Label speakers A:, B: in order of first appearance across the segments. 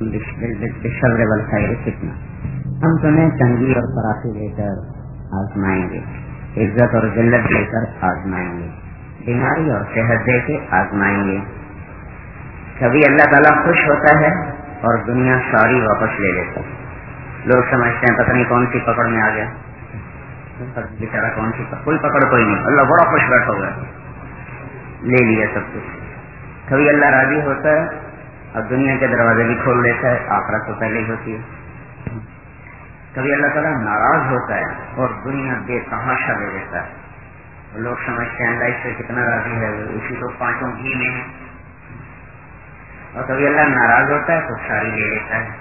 A: بالشر والخیر فتنہ، ہم تمہیں تنگی اور فراخی دے کر آزمائیں گے، عزت اور ذلت دے کر آزمائیں گے، بیماری اور صحت دے کے آزمائیں گے۔ کبھی اللہ تعالیٰ خوش ہوتا ہے اور دنیا ساری واپس لے لیتا ہے۔ لوگ سمجھتے ہیں پتہ نہیں کون سی پکڑ میں آ گیا، بیچارہ کون سی کوئی پکڑ کوئی نہیں، اللہ بڑا خوش بیٹھا ہوا ہے، لے لیا سب کچھ۔ کبھی اللہ راضی ہوتا ہے اور دنیا کے دروازے بھی کھول دیتا ہے، آخرت تو پہلے ہی ہوتی ہے۔ کبھی اللہ تعالیٰ ناراض ہوتا ہے اور دنیا بے تحاشا دے دیتا ہے۔ لوگ سمجھتے ہیں اللہ اس سے کتنا راضی ہے، اسی تو پانچوں گھی میں ہے۔ اور کبھی اللہ ناراض ہوتا ہے تو ساری لے لیتا ہے۔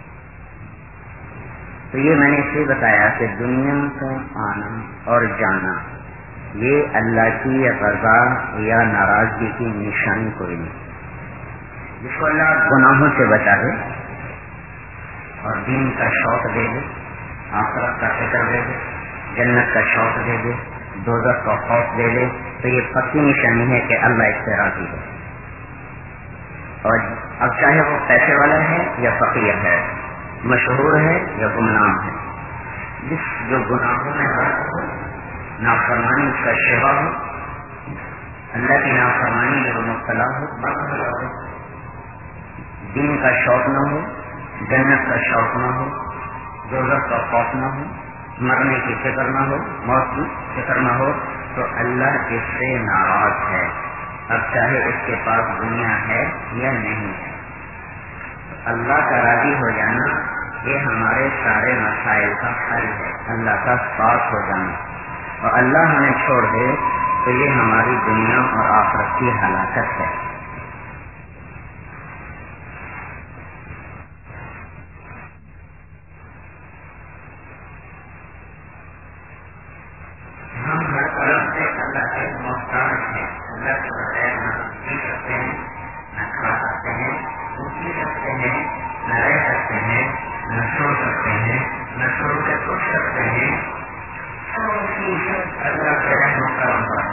A: تو یہ میں نے اس لیے بتایا کہ دنیا کا آنا اور جانا یہ اللہ کی رضا یا ناراضگی کی نشانی کوئی نہیں۔ جس کو اللہ گناہوں سے بچا دے اور دین کا شوق دے دے، آخرت کا فکر دے دے، جنت کا شوق دے دے، دوزخ کا خوف دے دے، تو یہ پکی نشانی ہے کہ اللہ اس سے راضی ہے۔ اور اب چاہے وہ پیسے والا ہے یا فقیر ہے، مشہور ہے یا گمنام ہے، جس جو گناہوں میں غرق ہو، نافرمانی اس کا شبہ ہو، اللہ کی نافرمانی میں وہ مبتلا ہو، دین کا شوق نہ ہو، جنت کا شوق نہ ہو، دوزخ کا خوف نہ ہو، مرنے کی فکر نہ ہو، موت کی فکر نہ ہو، تو اللہ اس سے ناراض ہے، اب چاہے اس کے پاس دنیا ہے یا نہیں ہے۔ اللہ کا راضی ہو جانا یہ ہمارے سارے مسائل کا حل ہے، اللہ کا ساتھ ہو جانا، اور اللہ ہمیں چھوڑ دے تو یہ ہماری دنیا اور آخرت کی ہلاکت ہے۔ ہم ہر طرف سے اللہ کے محتاج ہیں، اللہ کے بغیر نہ جی سکتے ہیں، نہ کھا سکتے ہیں، اٹھ سکتے ہیں، نہ رہ سکتے ہیں، نہ سو سکتے ہیں، نہ سو کے اٹھ سکتے ہیں۔ اللہ کے رحم و کرم پر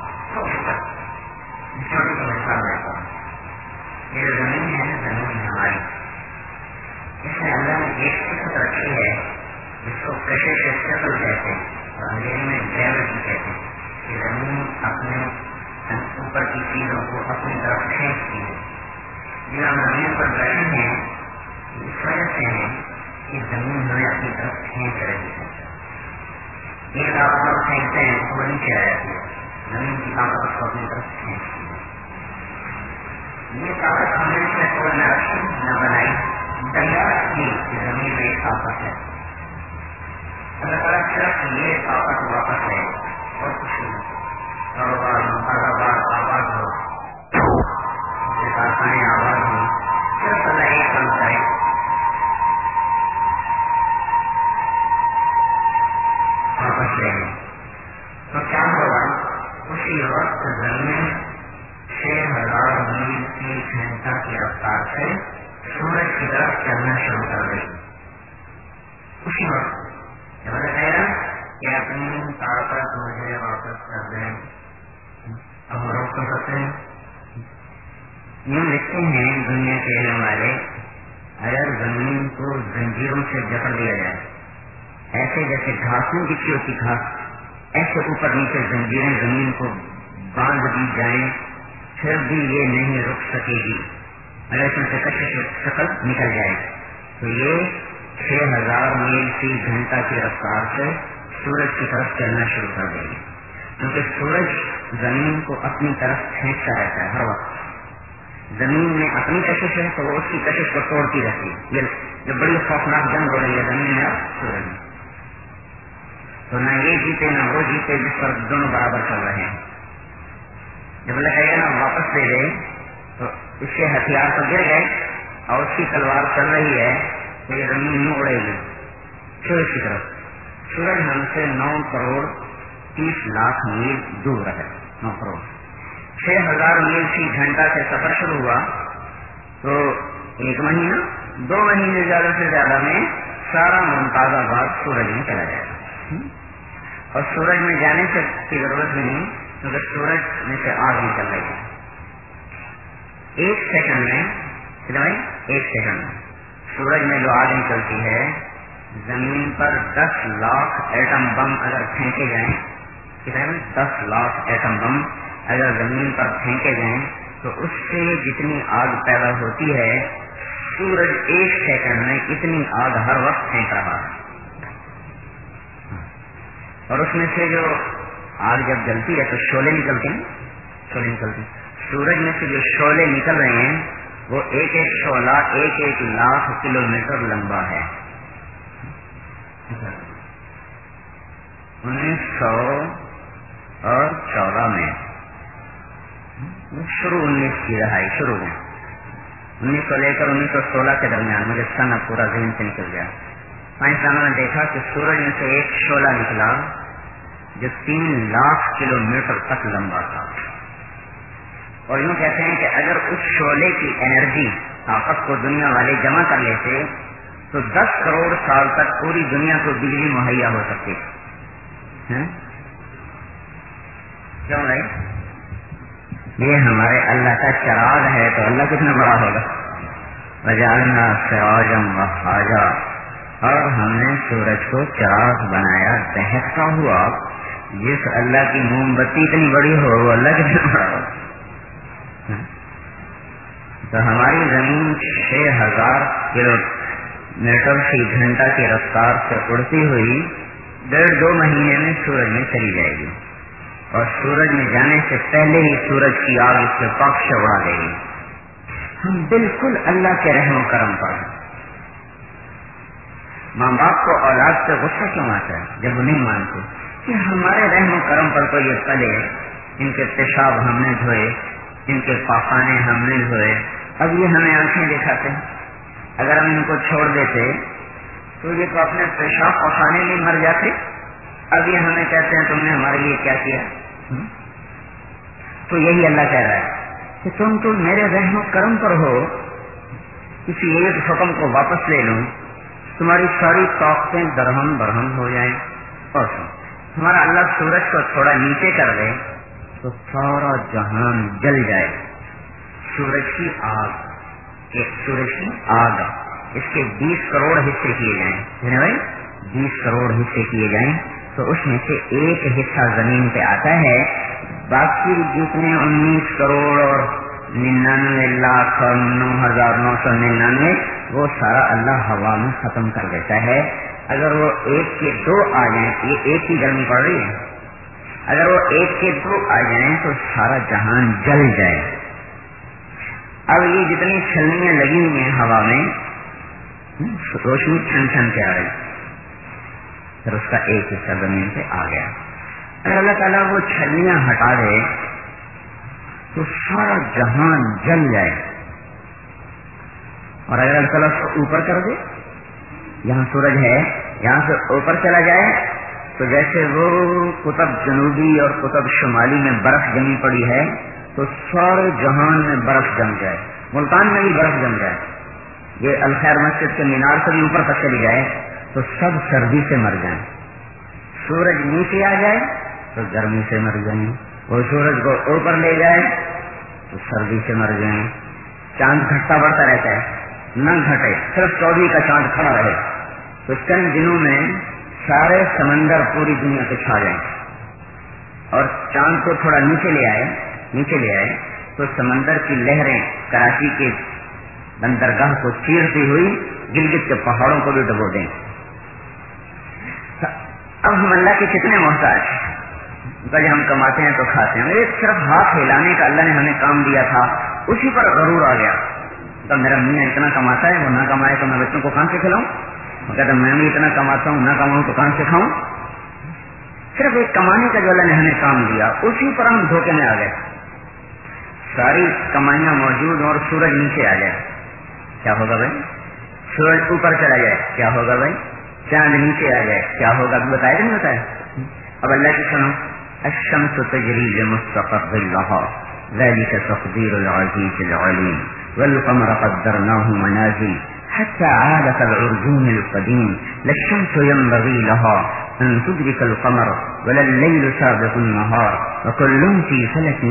A: چھوٹی سی مثال دیتا ہوں۔ یہ زمین ہے، زمین ہماری، اس میں اللہ نے ایک صفت رکھی ہے جس کو کشش شکل کہتے ہیں اور انگریزی میں گریوٹی کہتے ہیں، کہ زمین اپنے اوپر کی چیزوں کو اپنی طرف کھینچتی ہے۔ جو ہم زمین پر بیٹھے ہیں اس وجہ سے ہے کہ زمین ہمیں اپنی طرف کھینچ رہی ہے۔ ایک آپ کو پھینکتے ہیں تو وہ نیچے آ جاتی ہے، زمین کی طاقت اس کو اپنی طرف کھینچتی ہے۔ یہ طاقت ہم نے اس میں کوئی نہ رکھی نہ بنائی، دریافت کی کہ زمین میں ایک طاقت ہے، اللہ تعالیٰ صرف یہ طاقت واپس ہے اور کچھ نہیں۔ کاروبار آباد ہو، کارخانے آباد ہوں، صرف اللہ ایک کام کرے، واپس لے لیں تو کیا ہوگا؟ اسی وقت زمین 6000 میل فی گھنٹہ کی رفتار سے سورج کی طرف چلنا شروع کر دے گی۔ اسی وقت جب اللہ کہے گا کہ اپنی طاقت مجھے واپس کر دیں، اب وہ روک تو سکتے ہیں؟ یوں لکھتے ہیں دنیا کے علم والے، اگر زمین کو زنجیروں سے جکڑ دیا جائے، ایسے جیسے گھاس میں بچھی ہوتی گھاس، ایسے اوپر نیچے زنجیریں زمین کو باندھ دی جائیں، پھر بھی یہ نہیں رک سکے گی، اگر اس میں سے کشش شکل نکل جائے تو یہ 6000 میل فی گھنٹہ کی رفتار سے سورج کی طرف چلنا شروع کر دے گی، کیونکہ سورج زمین کو اپنی طرف کھینچتا رہتا ہے ہر وقت۔ زمین میں اپنی کشش ہے تو وہ اس کی کشش کو توڑتی رہتی ہے۔ یہ بڑی خوفناک جنگ ہو رہی ہے زمین میں اور سورج میں، تو نہ یہ جیتے نہ وہ جیتے، جس پر دونوں برابر چل رہے ہیں۔ جب اللہ کہے گا نا واپس لے لے تو اس کے ہتھیار تو گر گئے اور اس کی تلوار چل رہی ہے تو یہ زمین میں اڑے گی سورج کی طرف۔ سورج ہم سے 9 کروڑ 30 لاکھ میل دور ہے، 9 کروڑ 6000 میل فی گھنٹہ سے سفر شروع ہوا تو 1 مہینہ 2 مہینے زیادہ سے زیادہ میں سارا ممتاز آباد سورج میں چلا جائے گا، اور سورج میں جانے کی ضرورت بھی نہیں کیونکہ سورج میں سے آگ نکل رہی ہے۔ 1 سیکنڈ میں 1 سیکنڈ میں سورج میں جو آگ نکلتی ہے، زمین پر 10 لاکھ ایٹم بم اگر پھینکے جائیں، کتنے میں 10 لاکھ ایٹم بم اگر زمین پر پھینکے جائیں تو اس سے جتنی آگ پیدا ہوتی ہے، سورج 1 سیکنڈ میں اتنی آگ ہر وقت پھینک رہا ہے. اور اس میں سے جو آگ جب جلتی ہے تو شعلے نکلتے ہیں، شعلے نکلتے ہیں. سورج میں سے جو شعلے نکل رہے ہیں وہ ایک ایک شعلہ 1 لاکھ کلومیٹر لمبا ہے. 1914 میں شروع 19 کی رہائی شروع میں 1900 لے کر 1916 کے درمیان، مجھے سن اب پورا ذہن سے نکل گیا. سائنسدانوں نے دیکھا کہ سورج میں سے ایک شعلہ نکلا جو 3 لاکھ کلومیٹر تک لمبا تھا. اور یوں کہتے ہیں کہ اگر اس شعلے کی انرجی طاقت کو دنیا والے جمع کر لیتے تو 10 کروڑ سال تک پوری دنیا کو بجلی مہیا ہو سکتی. کیوں بھائی؟ یہ ہمارے اللہ کا چراغ ہے تو اللہ کتنا بڑا ہوگا. وجعلنا سراجا وهاجا، اور ہم نے سورج کو چراغ بنایا دہکتا ہوا. جس اللہ کی موم بتی اتنی بڑی ہو وہ اللہ کتنا بڑا ہوگا. تو ہماری زمین 6000 کلو میٹر فی گھنٹہ کی رفتار سے اڑتی ہوئی 1.5-2 مہینے میں سورج میں چلی جائے گی، اور سورج میں جانے سے پہلے ہی سورج کی آگ اس کے پاک سے اڑا دے گی. ہم بالکل اللہ کے رحم و کرم پر ہیں. ماں باپ کو اولاد سے غصہ کیوں آتا ہے جب وہ نہیں مانتے کہ ہمارے رحم و کرم پر تو یہ پلے، ان کے پیشاب ہم نے دھوئے، ان کے پاخانے ہم نے دھوئے، اب یہ ہمیں آنکھیں دکھاتے ہیں. اگر ہم ان کو چھوڑ دیتے تو یہ تو اپنے پیشاب پاخانے میں مر جاتے. اب یہ ہمیں کہتے ہیں تم نے ہمارے لیے کیا کیا. تو یہی اللہ کہہ رہا ہے کہ تم تو میرے رحم و کرم پر ہو، کسی ایک حکم کو واپس لے لوں تمہاری ساری طاقتیں درہم برہم ہو جائیں. اور ہمارا اللہ سورج کو تھوڑا نیچے کر دے تو سارا جہان جل جائے. سورج کی آگ اس کے 20 کروڑ حصے کیے جائیں، بھائی 20 کروڑ حصے کیے جائیں تو اس میں سے ایک حصہ زمین پہ آتا ہے. باقی جتنے 19 کروڑ اور 99,09,999 وہ سارا اللہ ہوا میں ختم کر دیتا ہے. اگر وہ 1 کے 2 آ جائیں، یہ 1 کی گرمی پڑ رہی ہے، اگر وہ 1 کے 2 آ جائیں تو سارا جہان جل جائے. اب یہ جتنی چھلنیاں لگی ہوئی ہیں ہوا میں، روشنی چھن چھن کے آ رہی، پھر اس کا ایک حصہ زمین پہ آ گیا. اگر اللہ تعالیٰ وہ چھلنیاں ہٹا دے تو سارا جہان جل جائے. اور اگر اللہ تعالیٰ اس کو اوپر کر دے، یہاں سورج ہے یہاں سے اوپر چلا جائے تو جیسے وہ قطب جنوبی اور قطب شمالی میں برف جمی پڑی ہے تو سارے جہان میں برف جم جائے، ملتان میں بھی برف جم جائے. یہ الخیر مسجد کے مینار سے بھی اوپر تک چلی جائے تو سب سردی سے مر جائیں. سورج نیچے آ جائے تو گرمی سے مر جائیں، وہ سورج کو اوپر لے جائے تو سردی سے مر جائیں. چاند گھٹتا بڑھتا رہتا ہے، نہ گھٹے، صرف 24 کا چاند کھڑا رہے تو چند دنوں میں سارے سمندر پوری دنیا پہ چھا جائیں. اور چاند کو تھوڑا نیچے لے آئے تو سمندر کی لہریں کراچی کے بندرگاہ کو چیرتی ہوئی گلگت کے پہاڑوں کو بھی ڈبو دیں. اب ہم اللہ کے کتنے محتاج ہیں، ہم کماتے ہیں تو کھاتے ہیں. ایک صرف ہاتھ ہلانے کا اللہ نے ہمیں کام دیا تھا، اسی پر غرور آ گیا. تو میرا میاں اتنا کماتا ہے، وہ نہ کمائے تو میں بچوں کو کہاں سے کھلاؤں. وہ کہتا میں بھی اتنا کماتا ہوں، نہ کماؤں تو کہاں سے کھاؤں. صرف ایک کمانے کا جو اللہ نے ہمیں کام دیا اسی پر ہم دھوکے میں آ گئے. ساری کمائیاں موجود اور سورج نیچے آ جائے کیا ہوگا بھائی؟ سورج اوپر چلا جائے کیا ہوگا بھائی؟ چاند نیچے آ جائے کیا ہوگا؟ بتایا کہ نہیں بتایا؟ اب اللہ کی سنو، الشمس تجری لمستقر لها ذلك تقدير العزيز العليم والقمر قدرناه منازل حتى عاد كالعرجون القديم لا الشمس ينبغي لها أن تدرك القمر ولا الليل سابق النهار وكل في فلك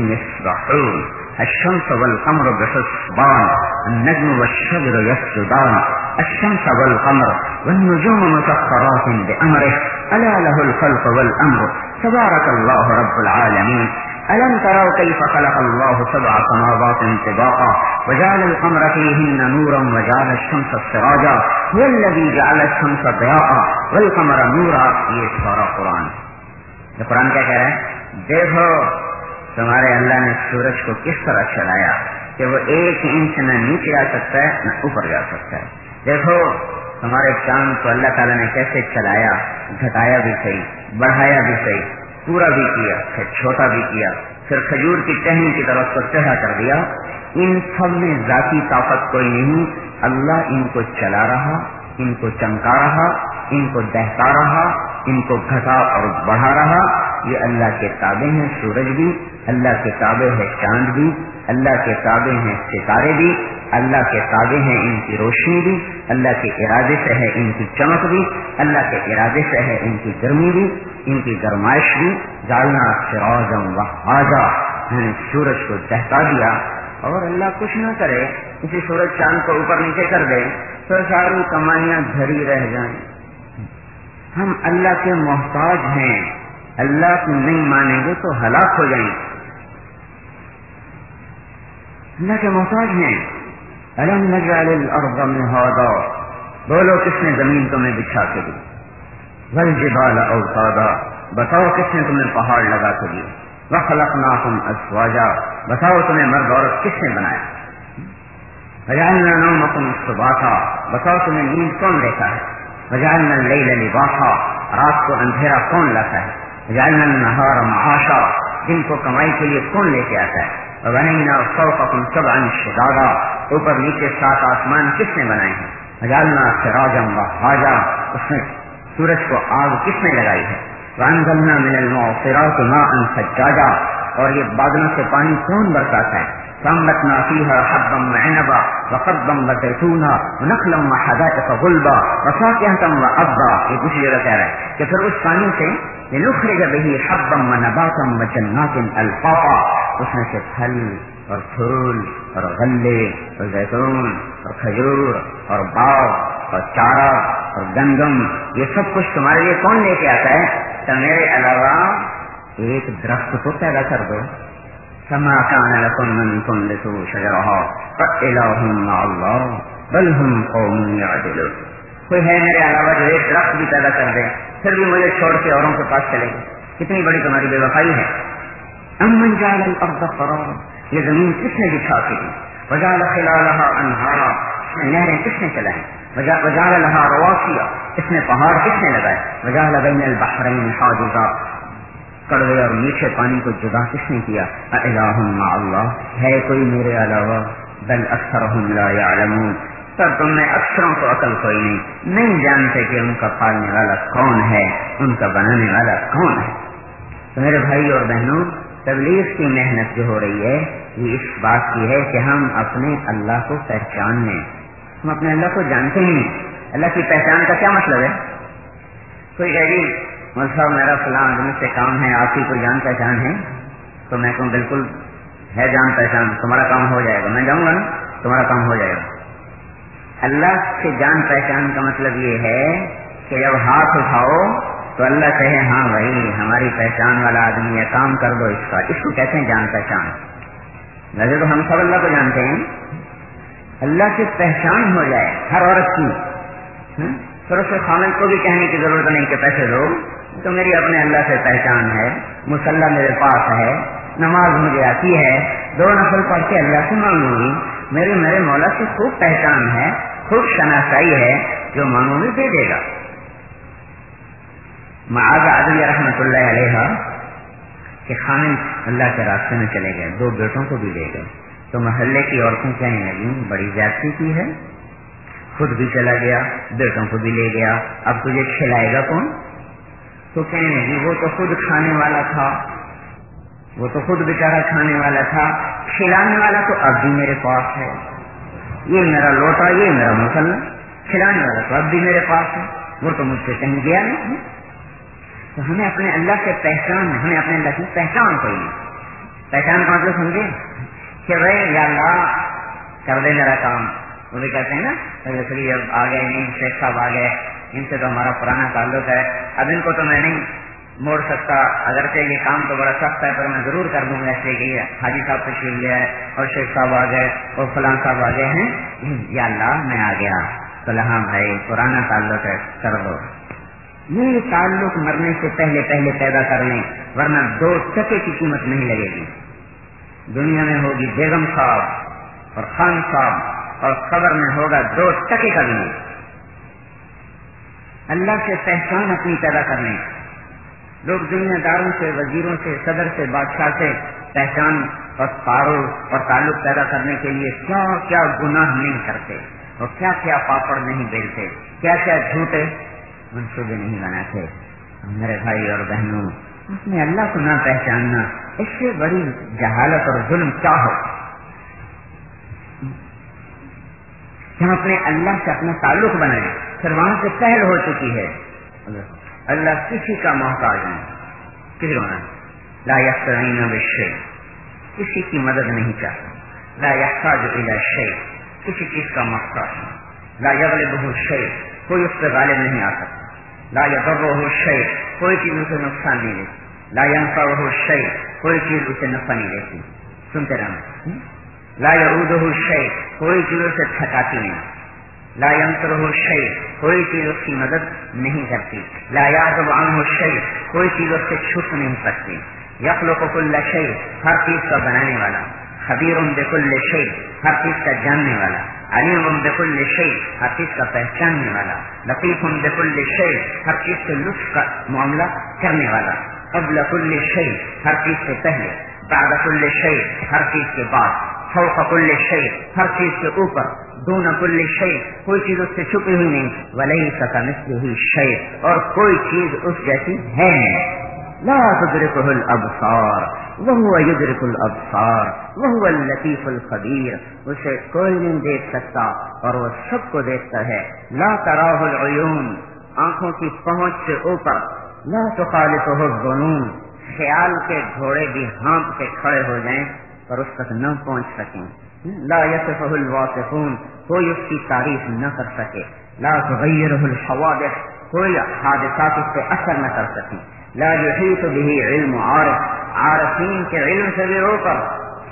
A: يسبحون الشمس والقمر بحسبان النجم والشجر يسجدان الشمس والقمر والنجوم مسخرات بأمره ألا له الخلق والأمر تبارك الله رب العالمين ألم تروا كيف خلق الله 7 سماوات طباقا وجعل القمر فيهن نورا وجعل الشمس سراجا هو الذي جعل الشمس ضياء والقمر نورا. یہ سورہ قرآن. یہ قرآن کیا کہہ رہا ہے؟ دیکھو تمہارے اللہ نے سورج کو کس طرح چلایا کہ وہ 1 انچ نہ نیچے آ سکتا ہے نہ اوپر جا سکتا ہے. دیکھو تمہارے چاند کو اللہ تعالیٰ نے کیسے چلایا، گھٹایا بھی صحیح، بڑھایا بھی صحیح، پورا بھی کیا، پھر چھوٹا بھی کیا، پھر کھجور کی ٹہنی کی طرف کو ٹیڑھا کر دیا. ان سب میں ذاتی طاقت کوئی نہیں. اللہ ان کو چلا رہا، ان کو چمکا رہا، ان کو دہتا رہا، ان کو گھٹا اور بڑھا رہا. یہ اللہ کے تابع ہیں. سورج بھی اللہ کے تابع ہے، چاند بھی اللہ کے تابع ہیں، ستارے بھی اللہ کے تابع ہیں، ان کی روشنی بھی اللہ کے ارادے سے ہے، ان کی چمک بھی اللہ کے ارادے سے ہے، ان کی گرمی بھی، ان کی گرمائش بھی. جعلنا سراجا وہاجا، میں نے سورج کو دہتا دیا. اور اللہ کچھ نہ کرے، کسی سورج چاند کو اوپر نیچے کر دے تو ساری کمائیاں دھری رہ جائیں. ہم اللہ کے محتاج ہیں. اللہ کو نہیں مانیں گے تو ہلاک ہو جائیں. اللہ کے محتاج ہیں. الم نجعل الارض مہادا، بولو کس نے زمین تمہیں بچھا کے دی؟ والجبال اوتادا، بتاؤ کس نے تمہیں پہاڑ لگا کے دیے؟ وخلقناکم ازواجا، بتاؤ تمہیں مرد عورت کس نے بنایا؟ وجعلنا نومکم سباتا، بتاؤ تمہیں نیند کون دیتا ہے؟ وجعلنا اللیل لباسا، رات کو اندھیرا کون لاتا ہے؟ وجعلنا النہار معاشا، دن کو کمائی کے لیے کون لے کے آتا ہے؟ وبنینا فوقکم سبعا شدادا، اوپر نیچے 7 آسمان کس نے بنائے ہیں؟ وجعلنا سراجا وہاجا، اس میں سورج کو آگ کس نے لگائی ہے؟ وانزلنا من المعصرات ماء ثجاجا، اور یہ بادلوں سے پانی کون برساتا ہے؟ فانبتنا فيها حبا وعنبا وقضبا وزيتونا ونخلا وحدائق غلبا وفاكهة وأبا. یہ دوسری جگہ کہہ رہا ہے کہ پھر اس پانی سے لنخرج به حبا ونباتا وجنات الفافا، اس میں سے پھل اور پھول اور غلے اور زیتون اور کھجور اور باغ اور چارہ اور گندم، یہ سب کچھ تمہارے لیے کون لے کے آتا ہے؟ تو میرے علاوہ ایک درخت کو پیدا کر دو. فما كان لكم من تنبتوا شجرها فإله مع الله بل هم قوم يعدلون. کوئی ہے میرے علاوہ جو ایک درخت بھی پیدا کر دے پھر بھی مجھے چھوڑ کے اوروں کے پاس چلے گا؟ کتنی بڑی تمہاری بے وفائی ہے. امن جعل الارض قرارا، یہ زمین کس نے بچھا کے دی؟ وجعل خلالها انہارا، نہریں کس نے چلائیں؟ وجعل لها رواسي، اس نے پہاڑ کس نے لگائے؟ وجعل بین البحرین حاجزا، کڑوے اور میٹھے پانی کو جدا کس نے کیا؟ اِلٰہٌ مع اللہ، ہے کوئی میرے علاوہ؟ بل اکثرهم لا يعلمون، سر تم میں اکثروں کو عقل کوئی نہیں جانتے کہ ان کا پالنے والا کون ہے، ان کا بنانے والا کون ہے. تو میرے بھائی اور بہنوں، تبلیغ کی محنت جو ہو رہی ہے یہ اس بات کی ہے کہ ہم اپنے اللہ کو پہچان لیں. ہم اپنے اللہ کو جانتے ہیں. اللہ کی پہچان کا کیا مطلب ہے؟ کوئی کہے گی مول صاحب میرا فلاں آدمی سے کام ہے، آپ کی کوئی جان پہچان ہے؟ تو میں کہوں بالکل ہے جان پہچان، تمہارا کام ہو جائے گا. میں جاؤں گا نا، تمہارا کام ہو جائے گا. اللہ سے جان پہچان کا مطلب یہ ہے کہ جب ہاتھ اٹھاؤ تو اللہ کہے ہاں بھائی ہماری پہچان والا آدمی ہے، کام کر دو اس کا. اس کو کہتے ہیں جان پہچان. ویسے تو ہم سب اللہ کو جانتے ہیں. اللہ کی پہچان ہو جائے ہر عورت کی، پھر اس کے خامد کو بھی کہنے کی ضرورت نہیں کہ پیسے دو، تو میری اپنے اللہ سے پہچان ہے. مصلی میرے پاس ہے، نماز مجھے آتی ہے، 2 نفل پڑھ کے اللہ سے مانگوں گی. میرے مولا سے خوب پہچان ہے، خوب شناسائی ہے، جو مانگوں گی دے دے گا. معاذ عدویہ رحمۃ اللہ علیہ کہ خامد اللہ کے راستے میں چلے گئے، 2 بیٹوں کو بھی لے گئے. تو محلے کی عورتیں کہنے لگیں بڑی زیادتی کی ہے، خود بھی چلا گیا، بیٹوں کو بھی لے گیا، اب تجھے کھلائے گا کون؟ تو کہنے لگی وہ تو خود کھانے والا تھا، وہ تو خود بیچارہ کھانے والا تھا، کھلانے والا تو اب بھی میرے پاس ہے. یہ میرا لوٹا، یہ میرا مسلح، کھلانے والا تو اب بھی میرے پاس ہے، وہ تو مجھ سے کہیں گیا نہیں. تو ہمیں اپنے اللہ سے پہچان، ہمیں اپنے اللہ کی پہچان کوئی نہیں. پہچان کا مطلب سمجھے کہ بھائی یا اللہ کر دے میرا کام، وہ بھی کہتے ہیں نا اب آ گئے نہیں، شیخ صاحب آ گئے، ان سے تو ہمارا پرانا تعلق ہے، اب ان کو تو میں نہیں موڑ سکتا، اگرچہ یہ کام تو بڑا سخت ہے پر میں ضرور کر دوں گا، اس لیے کہ حاجی صاحب تشریف لے آئے اور شیخ صاحب آ گئے اور فلاں صاحب آ گئے ہیں، یا اللہ میں آ گیا، تو ہاں بھائی پرانا تعلق ہے کر دو۔ یہ تعلق مرنے سے پہلے پہلے پیدا کر لیں، ورنہ 2 ٹکے کی قیمت نہیں لگے گی۔ دنیا میں ہوگی بیگم صاحب اور خان صاحب، اور قبر میں ہوگا 2 ٹکے کا بھی نہیں۔ اللہ سے پہچان اپنی پیدا کر لیں۔ لوگ دنیا داروں سے، وزیروں سے، صدر سے، بادشاہ سے پہچان اور تعارف اور تعلق پیدا کرنے کے لیے کیا کیا گناہ نہیں کرتے، اور کیا کیا پاپڑ نہیں بیلتے، کیا کیا جھوٹے منصوبے نہیں بناتے۔ میرے بھائی اور بہنوں، اس میں اللہ کو نہ پہچاننا، اس سے بڑی جہالت اور ظلم کیا ہو؟ ہم اپنے اللہ سے اپنا تعلق بنائیں، پھر وہاں سے پہل ہو چکی ہے۔ اللہ کسی کا محتاج نہیں، کسی کو نہیں، لا یستعین بالشیء، کسی کی مدد نہیں چاہتا، لا یحتاج الی شیء، کسی چیز کا محتاج نہیں، لا یغلبہ شیء، کوئی اس پہ غالب نہیں آ سکتا، لا یضرہ شیء، کوئی چیز اسے نقصان نہیں دیتی، لا ینفعہ شیء، کوئی چیز اسے نفع نہیں دیتی۔ سنتے رہنا، لا یعودہ شیء، کوئی چیز اسے تھکاتی نہیں، لا ینصرہ شیء، کوئی چیز اس کی مدد نہیں کرتی، لا یعزب عنہ شیء، کوئی چیز اس سے چھپ نہیں سکتی، یخلق کل شیء، ہر چیز کا بنانے والا، خبیر بکل شیء، ہر چیز کا جاننے والا، علیم بکل شیء، ہر چیز کا پہچاننے والا، لطیف بکل شیء، ہر چیز سے لطف کا معاملہ کرنے والا، قبل کل شیء، ہر چیز سے پہلے، بعد کل شیء، ہر چیز کے بعد، فوق کل شیء، ہر چیز کے اوپر، دون کل شیء، کوئی چیز اس سے چھپی ہوئی نہیں، ولیس کمثلہ شیء، اور کوئی چیز اس جیسی ہے نہیں، لا تدرکہ الابصار وہو یدرک الابصار وہو اللطیف الخبیر، اسے کوئی نہیں دیکھ سکتا اور وہ سب کو دیکھتا ہے، لا تراہ العیون، آنکھوں کی پہنچ سے اوپر، لا تخالطہ الظنون، خیال کے گھوڑے بھی ہانپ کے کھڑے ہو جائیں اور اس تک نہ پہنچ سکیں، لا یصفہ الواصفون، کوئی اس کی تعریف نہ کر سکے، لا تغیرہ الحوادث، کوئی حادثات اس پہ اثر نہ کر سکیں، لا یحیط به علم عارف، عارفین کے علم سے بھی اوپر،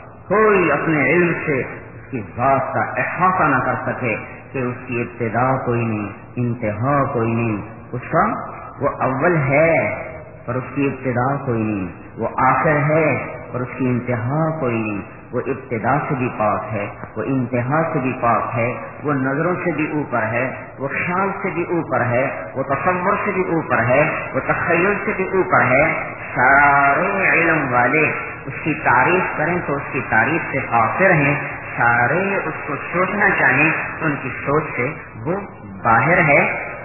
A: کوئی اپنے علم سے اس کی ذات کا احاطہ نہ کر سکے کہ اس کی ابتدا کوئی نہیں، انتہا کوئی نہیں، اس کا وہ اول ہے اور اس کی ابتدا کوئی نہیں، وہ آخر ہے اور اس کی انتہا کوئی نہیں، وہ ابتدا سے بھی پاک ہے، وہ انتہا سے بھی پاک ہے، وہ نظروں سے بھی اوپر ہے، وہ خیال سے بھی اوپر ہے، وہ تصور سے بھی اوپر ہے، وہ تخیل سے بھی اوپر ہے۔ سارے علم والے اس کی تعریف کریں تو اس کی تعریف سے قاصر ہیں، سارے اس کو سوچنا چاہیں تو ان کی سوچ سے وہ باہر ہے۔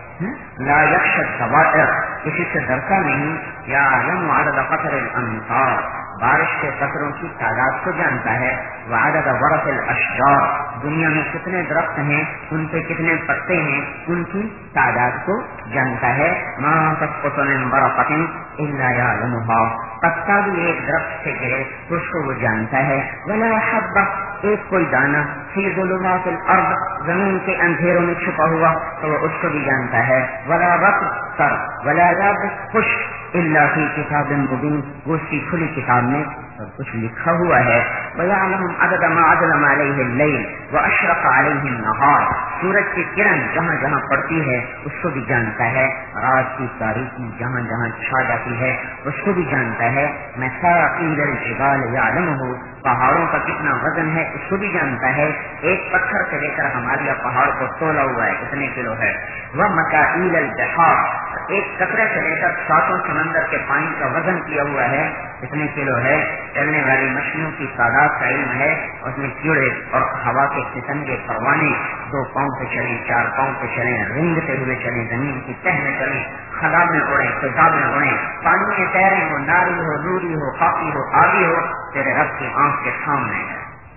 A: لا یخشی السوائر، کسی سے ڈرتا نہیں، یعلم عدد قطر الامطار، بارش کے قطروں کی تعداد کو جانتا ہے، وعدد ورق الاشجار، دنیا میں کتنے درخت ہیں، ان پہ کتنے پتے ہیں، ان کی تعداد کو جانتا ہے، ما تسقط من ورقۃ الا یعلمها، پتا بھی ایک درخت سے گرے تو اس کو وہ جانتا ہے، ولا حبہ، ایک کوئی دانہ، فی ظلمات الارض، زمین کے اندھیروں میں چھپا ہوا تو وہ اس کو بھی جانتا ہے، ولا رطب ولا یابس خشک الا فی کتاب مبین، وہ اس کی کھلی کتاب میں سب کچھ لکھا ہوا ہے، وَيَعْلَمُ عَدَدَ مَا أَظْلَمَ عَلَيْهِ اللَّيْلِ وَأَشْرَقَ عَلَيْهِ النَّهَارِ، سورج کی کرن جہاں جہاں پڑتی ہے اس کو بھی جانتا ہے، رات کی تاریکی جہاں جہاں چھا جاتی ہے اس کو بھی جانتا ہے، مَثَاقِيلَ الْجِبَالِ يَعْلَمُهُ، پہاڑوں کا کتنا وزن ہے اس کو بھی جانتا ہے، ایک پتھر سے لے کر ہمالیہ پہاڑ کو تولا ہوا ہے کتنے کلو ہے، وَمَكَائِيلَ الْبِحَارِ، ایک قطرے سے لے کر 7 سمندر کے پانی کا وزن کیا ہوا ہے کتنے کلو ہے، چلنے والی مچھلیوں کی تعداد کا علم ہے، اس میں کیڑے اور ہوا کے ستنگے پروانے 2 پاؤں پہ چلیں، 4 پاؤں پہ چلیں، رنگتے ہوئے چلیں، زمین کی تہ میں چلیں، خلا میں اڑیں، فضا میں اڑیں، پانی میں تیریں، ہو ناری ہو، نوری ہو، خاکی ہو، آبی ہو، تیرے رب کی آنکھ کے سامنے ہے،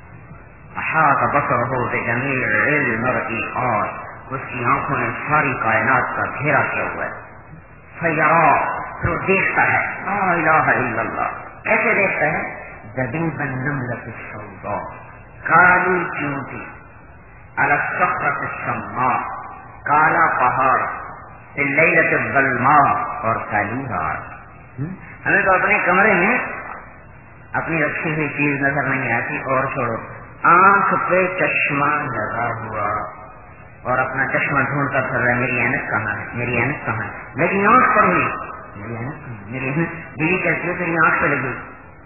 A: احاط بصرہ بجمیع علم مرئی، اور اس کی آنکھوں نے ساری کائنات کا گھیرا کیا ہوا ہے، فیرا، تو دیکھتا ہے، لا الہ الا اللہ، کیسے دیکھتا ہے؟ دبیب النملۃ السوداء، کالی چیونٹی، علی الصخرۃ الصماء، کالا پہاڑ، فی اللیلۃ الظلماء، اور کالی رات۔ ہمیں تو اپنے کمرے میں اپنی رکھی ہوئی چیز نظر نہیں آتی، اور چھوڑو آنکھ پہ چشمہ لگا ہوا اور اپنا چشمہ ڈھونڈتا پھر رہا ہے، میری اینک کہاں ہے، میری اینک کہاں ہے، میری آنکھ پر ہوئی، میری اینک کہاں ہے، میری اینک، بیوی کہتی ہے تیری آنکھ پہ لگی،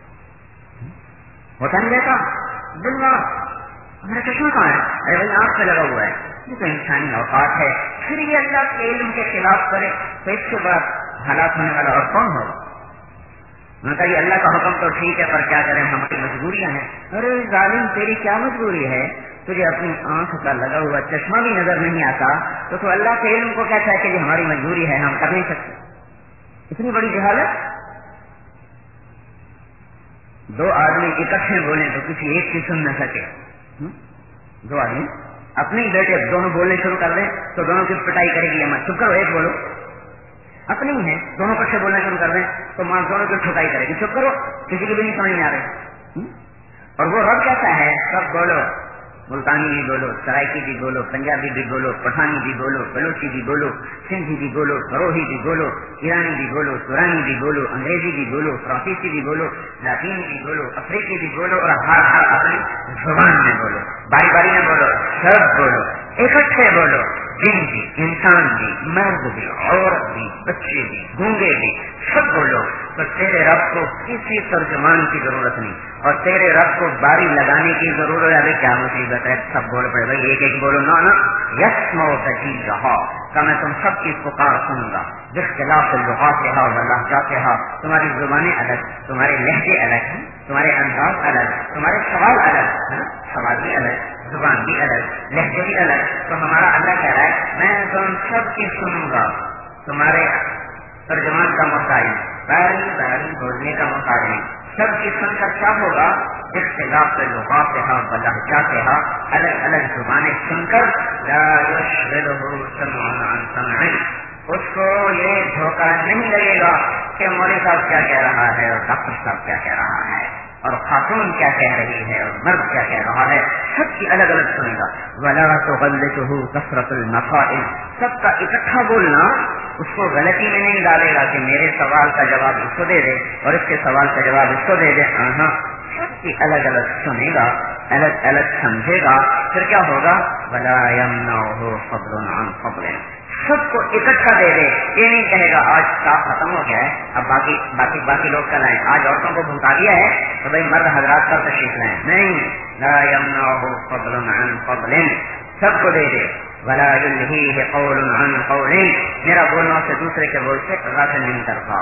A: ہوتا نہیں رہتا دن رات میرا چشمہ کہاں ہے، ارے بھائی آنکھ پہ لگا ہوا ہے۔ یہ تو انسانی اوقات ہے، پھر یہ اللہ کے علم کے خلاف کرے تو اس کے بعد ہلاک ہونے والا اور کون ہوگا؟ میں کہا یہ اللہ کا حکم تو ٹھیک ہے، پر کیا کریں ہماری مجبوریاں ہیں۔ ارے ظالم تیری کیا مجبوری ہے، تجھے اپنی آنکھ کا لگا ہوا چشمہ بھی نظر نہیں آتا تو اللہ کے علم کو کہتا ہے کہ یہ ہماری مجبوری ہے، ہم کر نہیں سکتے۔ اتنی بڑی جہالت۔ دو آدمی اکٹھے بولیں تو کسی ایک کی سن نہ سکے، دو آدمی اپنے ہی بیٹے دونوں بولنے شروع کر دیں تو دونوں کی پٹائی کرے گی، مت چپ کرو ایک بولو، اپنی ہی ہے، دونوں کٹھے بولنا شروع کر دیں تو ماں دونوں کی ٹھکائی کرے گی، چپ کرو، کسی کی بھی نہیں سمجھ میں آ رہے۔ اور وہ رب کہتا ہے سب بولو، ملتانی بھی بولو، سرائکی بھی بولو، پنجابی بھی بولو، پٹھانی بھی بولو، بلوچی بھی بولو، سندھی بھی بولو، بروہی بھی بولو، ایرانی بھی بولو، سورانی بھی بولو، انگریزی بھی بولو، فرانسیسی بھی بولو، لاطینی بھی بولو، افریقی بھی بولو، اور ہر اپنی زبان میں بولو، باری باری میں بولو، سب بولو، اکٹھے بولو، جن بھی، انسان بھی، مرد بھی، عورت بھی، بچے بھی، گونگے بھی، سب بولو۔ تو تیرے رب کو کسی ترجمان کی ضرورت نہیں، اور تیرے رب کو باری لگانے کی ضرورت ہے۔ کیا مصیبت ہے، سب بول پڑے بھائی، ایک ایک بولو، نا یسمع دجیجھا، کہ میں تم سب کی پکار سنوں گا، باختلاف لغاتھا و لہجاتھا، تمہاری زبانیں الگ، تمہارے لہجے الگ ہیں، تمہارے انداز الگ، تمہارے سوال الگ، سوال بھی الگ، زبان بھی الگ، لہجے بھی الگ۔ تو ہمارا اللہ کہہ رہا ہے میں تم سب کی سنوں گا، تمہارے ترجمان کا محتاج، باری باری بولنے کا محتاج نہیں، سب کی سن کر کیا ہوگا، اختلاف لغاتھا و لہجاتھا، الگ الگ زبانیں سن کر، لا یشغلہ سمع عن سمع، اس کو یہ دھوکہ نہیں لگے گا کہ مولوی صاحب کیا کہہ رہا ہے اور ڈاکٹر صاحب کیا کہہ رہا ہے اور خاتون کیا کہہ رہی ہے اور مرد کیا کہہ رہا ہے، سب کی الگ الگ سنے گا۔ ولا تغلطہ کثرۃ المسائل، سب کا اکٹھا بولنا اس کو غلطی میں نہیں ڈالے گا کہ میرے سوال کا جواب اس کو دے دے اور اس کے سوال کا جواب اس کو دے دے، سب کی الگ الگ سنے گا، الگ الگ سمجھے گا، پھر کیا ہوگا، ولا یمنعہ فضل عن فضل، سب کو اکٹھا دے دے، یہ نہیں کہے گا آج اسٹاف ختم ہو گیا ہے اب باقی لوگ کل آئیں، آج عورتوں کو بھگتا دیا ہے تو بھائی مرد حضرات پر تشریف لائیں، نہیں، لا یمنعہ فضل عن فضل، سب کو دے دے، ولا یلہیہ قول عن قول، میرا بولنا سے دوسرے کے بول سے غافل نہیں کرتا،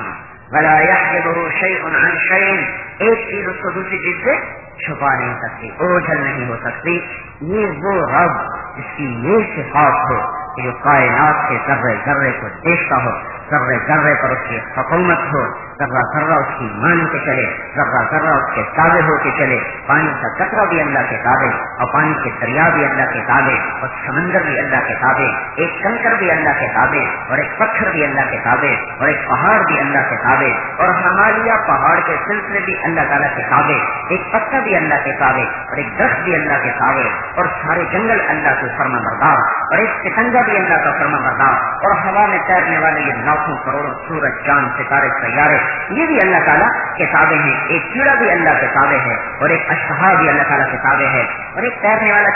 A: ولا یحجبہ شیء عن شیء، ایک چیز اس کو دوسری چیز سے چھپا نہیں سکتی، اوجھل نہیں ہو سکتی۔ یہ وہ رب جس کی یہ صفات ہو کہ جو کائنات کے ذرے ذرے کو دیکھتا ہو، ذرے ذرے پر اس کی حکومت ہو، ذرہ ذرہ اس کی مان کے چلے، ذرہ ذرہ اس کے تابع ہو کے چلے، پانی کا قطرہ بھی اللہ کے تابع، اور پانی کے دریا بھی اللہ کے تابع، اور سمندر بھی اللہ کے تابع، ایک کنکر بھی اللہ کے تابع، اور ایک پتھر بھی اللہ کے تابع، اور ایک پہاڑ بھی اللہ کے تابع، اور ہمالیہ پہاڑ کے سلسلے بھی اللہ تعالیٰ کے تابع، ایک پتا بھی اللہ کے تابع، اور ایک درخت بھی اللہ کے تابع، اور سارے جنگل اللہ کے فرما بردار، اور ایک سکنجا بھی اللہ کا فرما بردار، اور ہوا میں تیرنے والے یہ لاکھوں کروڑوں سورج چاند ستارے سیارے یہ بھی اللہ تعالیٰ کے تابع ہیں، ایک کیڑا بھی اللہ کے تابع ہے، اور ایک اشہا بھی اللہ تعالیٰ کے تابع ہے، اور ایک تیرنے والا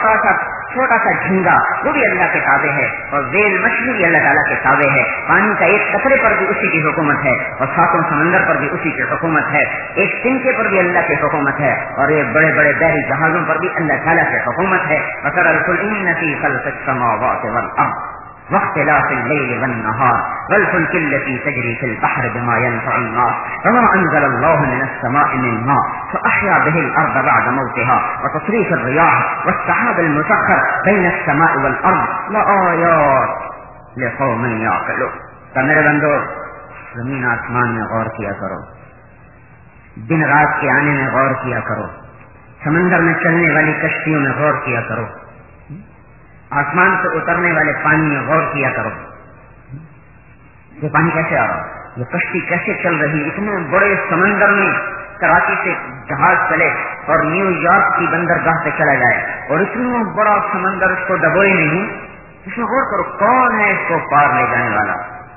A: چھوٹا سا جھینگا وہ بھی اللہ کے تابع ہے، اور ویل مچھلی بھی اللہ تعالیٰ کے تابع ہے، پانی کا ایک قطرے پر بھی اسی کی حکومت ہے، اور ساتوں سمندر پر بھی اسی کی حکومت ہے، ایک تنکے پر بھی اللہ کی حکومت ہے، اور یہ بڑے بڑے بحری جہازوں پر بھی اللہ تعالیٰ کی حکومت ہے۔ وَتَرَى الْفُلْكَ فِي خَلْقِ السَّمَاوَاتِ وَالْأَرْضِ واختلاف الليل والنهار والفلك التي تجري في البحر بما ينفع الناس وما أنزل الله من السماء من ماء فأحيا به الأرض بعد موتها وتصريف الرياح والسحاب المسخر بين السماء والأرض لآيات لقوم يعقلون۔ تو میرے بندو زمین آسمان میں غور کیا کرو، دن رات کے آنے میں غور کیا کرو، سمندر میں چلنے والی کشتیوں میں غور کیا کرو، آسمان سے اترنے والے پانی میں غور کیا کرو، یہ پانی کیسے آ رہا، یہ کشتی کیسے چل رہی، اتنے بڑے سمندر میں کراچی سے جہاز چلے اور نیو یارک کی بندرگاہ پہ چلا جائے، اور اتنا بڑا سمندر اس کو ڈبوئے نہیں. اس میں غور کرو کون ہے اس کو پار لے جانے والا,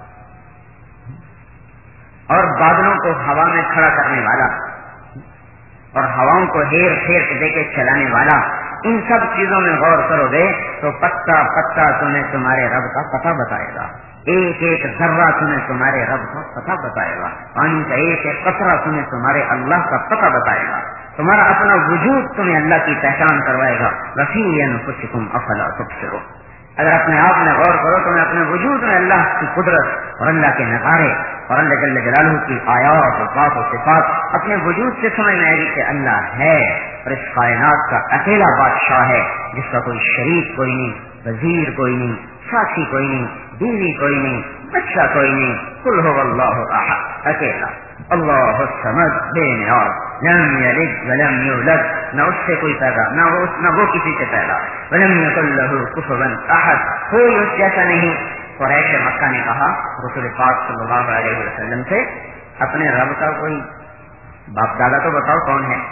A: اور بادلوں کو ہوا میں کھڑا کرنے والا, اور ہواؤں کو ہیر پھیر کے دے کے چلانے والا. ان سب چیزوں میں غور کرو گے تو پتا پتا تمہیں تمہارے رب کا پتہ بتائے گا. ایک ایک ذرہ تمہیں تمہارے رب کا پتہ بتائے گا. پانی کا ایک ایک قطرہ تمہیں تمہارے اللہ کا پتہ بتائے گا. تمہارا اپنا وجود تمہیں اللہ کی پہچان کروائے گا. وفی انفسکم افلا تبصرون. اگر اپنے آپ میں غور کرو تو میں اپنے وجود میں اللہ کی قدرت اور اللہ کے نظارے اور اللہ جل جلالہ کی آیات اور ذات و صفات اپنے وجود سے سمجھ میں آئے گی کہ اللہ ہے اور اس کائنات کا اکیلا بادشاہ ہے جس کا کوئی شریک کوئی نہیں, وزیر کوئی نہیں, ساتھی کوئی نہیں, بیوی کوئی نہیں, بچہ کوئی نہیں. قل هو اللہ احد, اکیلا اللہ الصمد, بے نیاز, لم یلد ولم یولد, نہ اس سے کوئی پیدا نہ وہ کسی سے پیدا, ولم یکن لہ کفوا احد, کوئی اس جیسا نہیں. قریش مکہ نے کہا رسول پاک صلی اللہ علیہ وسلم سے اپنے رب کا کوئی باپ دادا تو بتاؤ کون ہے,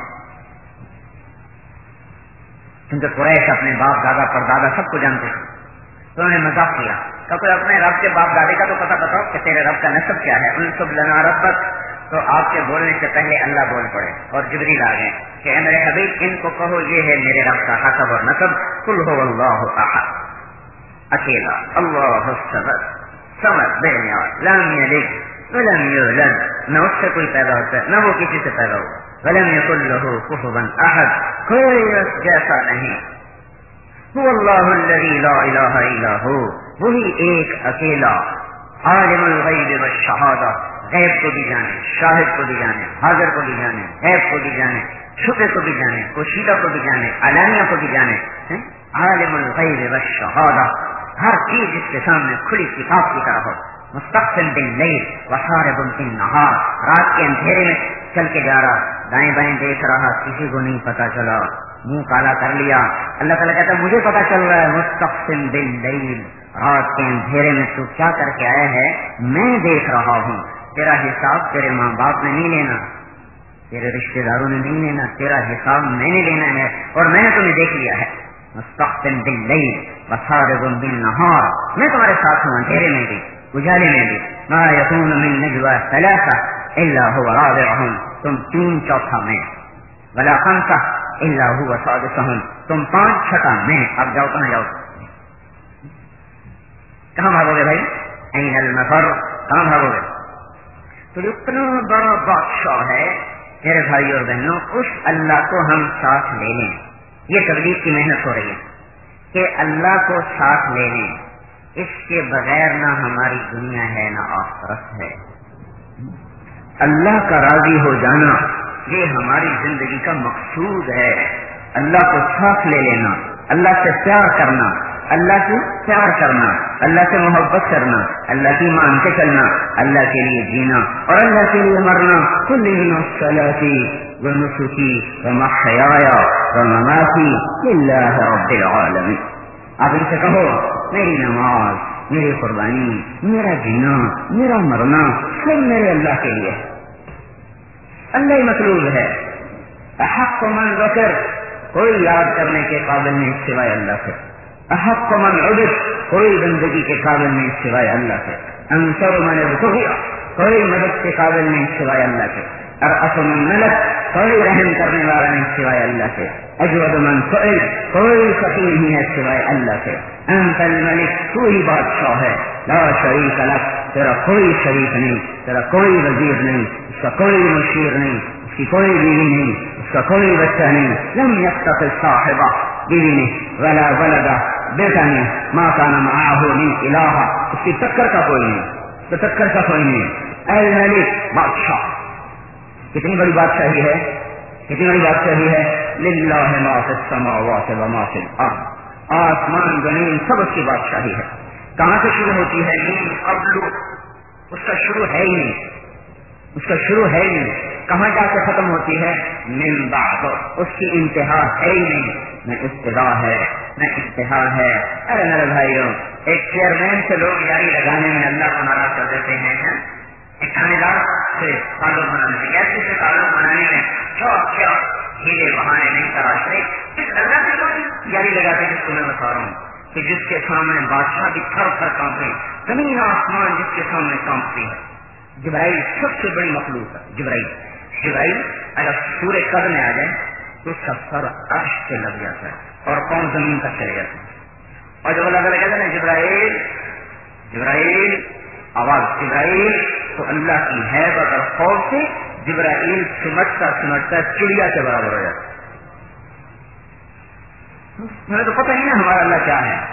A: کیونکہ قریش اپنے باپ دادا پردادا سب کو جانتے ہیں. تو انہوں نے مذاق کیا کہ کوئی اپنے رب کے باپ دادے کا تو پتہ بتاؤ کہ تیرے رب کا نسب کیا ہے. انسب لنا ربک. تو آپ کے بولنے سے پہلے اللہ بول پڑے اور جبریل آ گئے کہ اے میرے حبیب ان کو کہو یہ ہے میرے رب کا حسب اور نسب. قل هو اللہ احد, اکیلا, اللہ الصمد, صمد, بے نیاز, لم یلد ولم یولد, نہ اس سے کوئی پیدا ہوتا ہے نہ وہ کسی سے پیدا ہو, ولم یکن لہ کفوا احد, کوئی اس جیسا نہیں. هو اللہ الذی لا الہ الا ہو, وہی ایک اکیلا, عالم الغیب والشہادہ, غیب کو بھی جانے, شاہد کو بھی جانے, حاضر کو بھی جانے, غیب کو بھی جانے, چھپے کو بھی جانے, پوشیدہ کو بھی جانے, علانیہ کو بھی جانے. عالم الغیب والشہادہ, ہر چیز جس کے سامنے کھلی کتاب کی طرح ہو. مستقبل باللیل وسارب بالنہار, رات کے اندھیرے میں چل کے جا رہا, دائیں بائیں دیکھ رہا, کسی کو نہیں پتا چلا, منہ کالا کر لیا. اللہ تعالیٰ کہتا ہے مجھے پتا چل رہا ہے. مستقبل باللیل, رات کے اندھیرے میں تو کیا کر کے آیا ہے میں دیکھ رہا ہوں. تیرا حساب تیرے ماں باپ نے نہیں لینا, تیرے رشتہ داروں نے نہیں لینا, تیرا حساب میں نے لینا ہے اور میں نے تمہیں دیکھ لیا ہے. مستقبل باللیل وسارب بالنہار, میں تمہارے ساتھ ہوں اندھیرے میں بھی اجالے میں بھی. ما یکون من نجوى ثلاثہ الا هو رابعهم, تم 3/4 میں, ولا خمسہ الا هو سادسهم, تم 5/6 میں. اب جاؤ کہاں جاؤ, کہاں بھاگو گے بھائی؟ این المفر, کہاں بھاگو گے؟ تو اتنا بڑا بادشاہ ہے میرے بھائی اور بہنوں, اس اللہ کو ہم ساتھ لے لیں. یہ تبلیغ کی محنت ہو رہی ہے کہ اللہ کو ساتھ لے لیں. اس کے بغیر نہ ہماری دنیا ہے نہ آخرت ہے. اللہ کا راضی ہو جانا یہ ہماری زندگی کا مقصود ہے. اللہ کو ساتھ لے لینا, اللہ سے پیار کرنا, اللہ سے پیار کرنا, اللہ سے محبت کرنا, اللہ کی مان کے چلنا, اللہ کے لیے جینا اور اللہ کے لیے مرنا. قل ان صلاتي ونسكي ومحياي ومماتي لله رب العالمين. آپ ان سے کہو میری نماز, میری قربانی, میرا جینا, میرا مرنا سب میرے اللہ کے لیے. اللہ ہی مطلوب ہے. احق من ذکر, کوئی یاد کرنے کے قابل نہیں سوائے اللہ سے. احق من عبد, کوئی بندگی کے قابل نہیں سوائے اللہ سے. انصر من ابتغی, کوئی مدد کے قابل نہیں سوائے اللہ سے. ارأف من ملک, کوئی رحم کرنے والا نہیں سوائے اللہ سے. اجود من سئل, کوئی سخی نہیں ہے سوائے اللہ سے. انت الملک, تو ہی بادشاہ ہے. لا شریک لک, تیرا کوئی شریک نہیں, تیرا کوئی وزیر نہیں, اس کا کوئی مشیر نہیں, اس کی کوئی بیوی نہیں, اس کا کوئی بچہ نہیں. لم یتخذ صاحبہ, بیوی نہیں, ولا ولدا, بیٹا نہیں. ما کان معاہ من الہ, اس کی ٹکر کا کوئی نہیں, تو ٹکر کا کوئی نہیں. الملک, بادشاہ. کتنی بڑی بادشاہی ہے, کتنی بڑی بادشاہی ہے. للہ ما فی السماوات و ما فی الارض, آسمان زمین سب اس کی بادشاہی ہے. کہاں سے شروع ہوتی ہے؟ من قبل, اس کا شروع ہے ہی نہیں, اس کا شروع ہے ہی نہیں. کہاں جا کے ختم ہوتی ہے؟ من بعد, اس کی انتہا ہے ہی نہیں. نہ ابتدا ہے نہ انتہا ہے. ارے میرے بھائیوں, ایک چیئرمین سے لوگ یاری لگانے میں اللہ کو ناراض کر دیتے ہیں. ایک تھانے دار سے تعلق بنانے میں, ایسے سے تعلق بنانے میں کیا ہیلے بہانے نہیں تراشتے، اس اللہ سے کوئی یاری لگاتے جس کو میں بتا رہا ہوں کہ جس کے سامنے بادشاہ بھی تھر تھر کانپے، زمین آسمان جس کے سامنے کانپتی ہے۔ جبرائیل سب سے بڑی مخلوق ہے۔ جبرائیل اگر سورج قد میں آ جائے تو اس کا سر عرش سے لگ جاتا ہے اور پاؤں زمین تک چلے جاتے ہیں۔ اور جب اللہ تعالیٰ کہتے ہیں جبرائیل جبرائیل آواز جبرائیل، تو اللہ کی ہیبت اور خوف سے جبرائیل سمٹتا چڑیا کے برابر ہو جاتا ہے۔ مجھے تو پتہ ہی نا ہمارا اللہ کیا ہے۔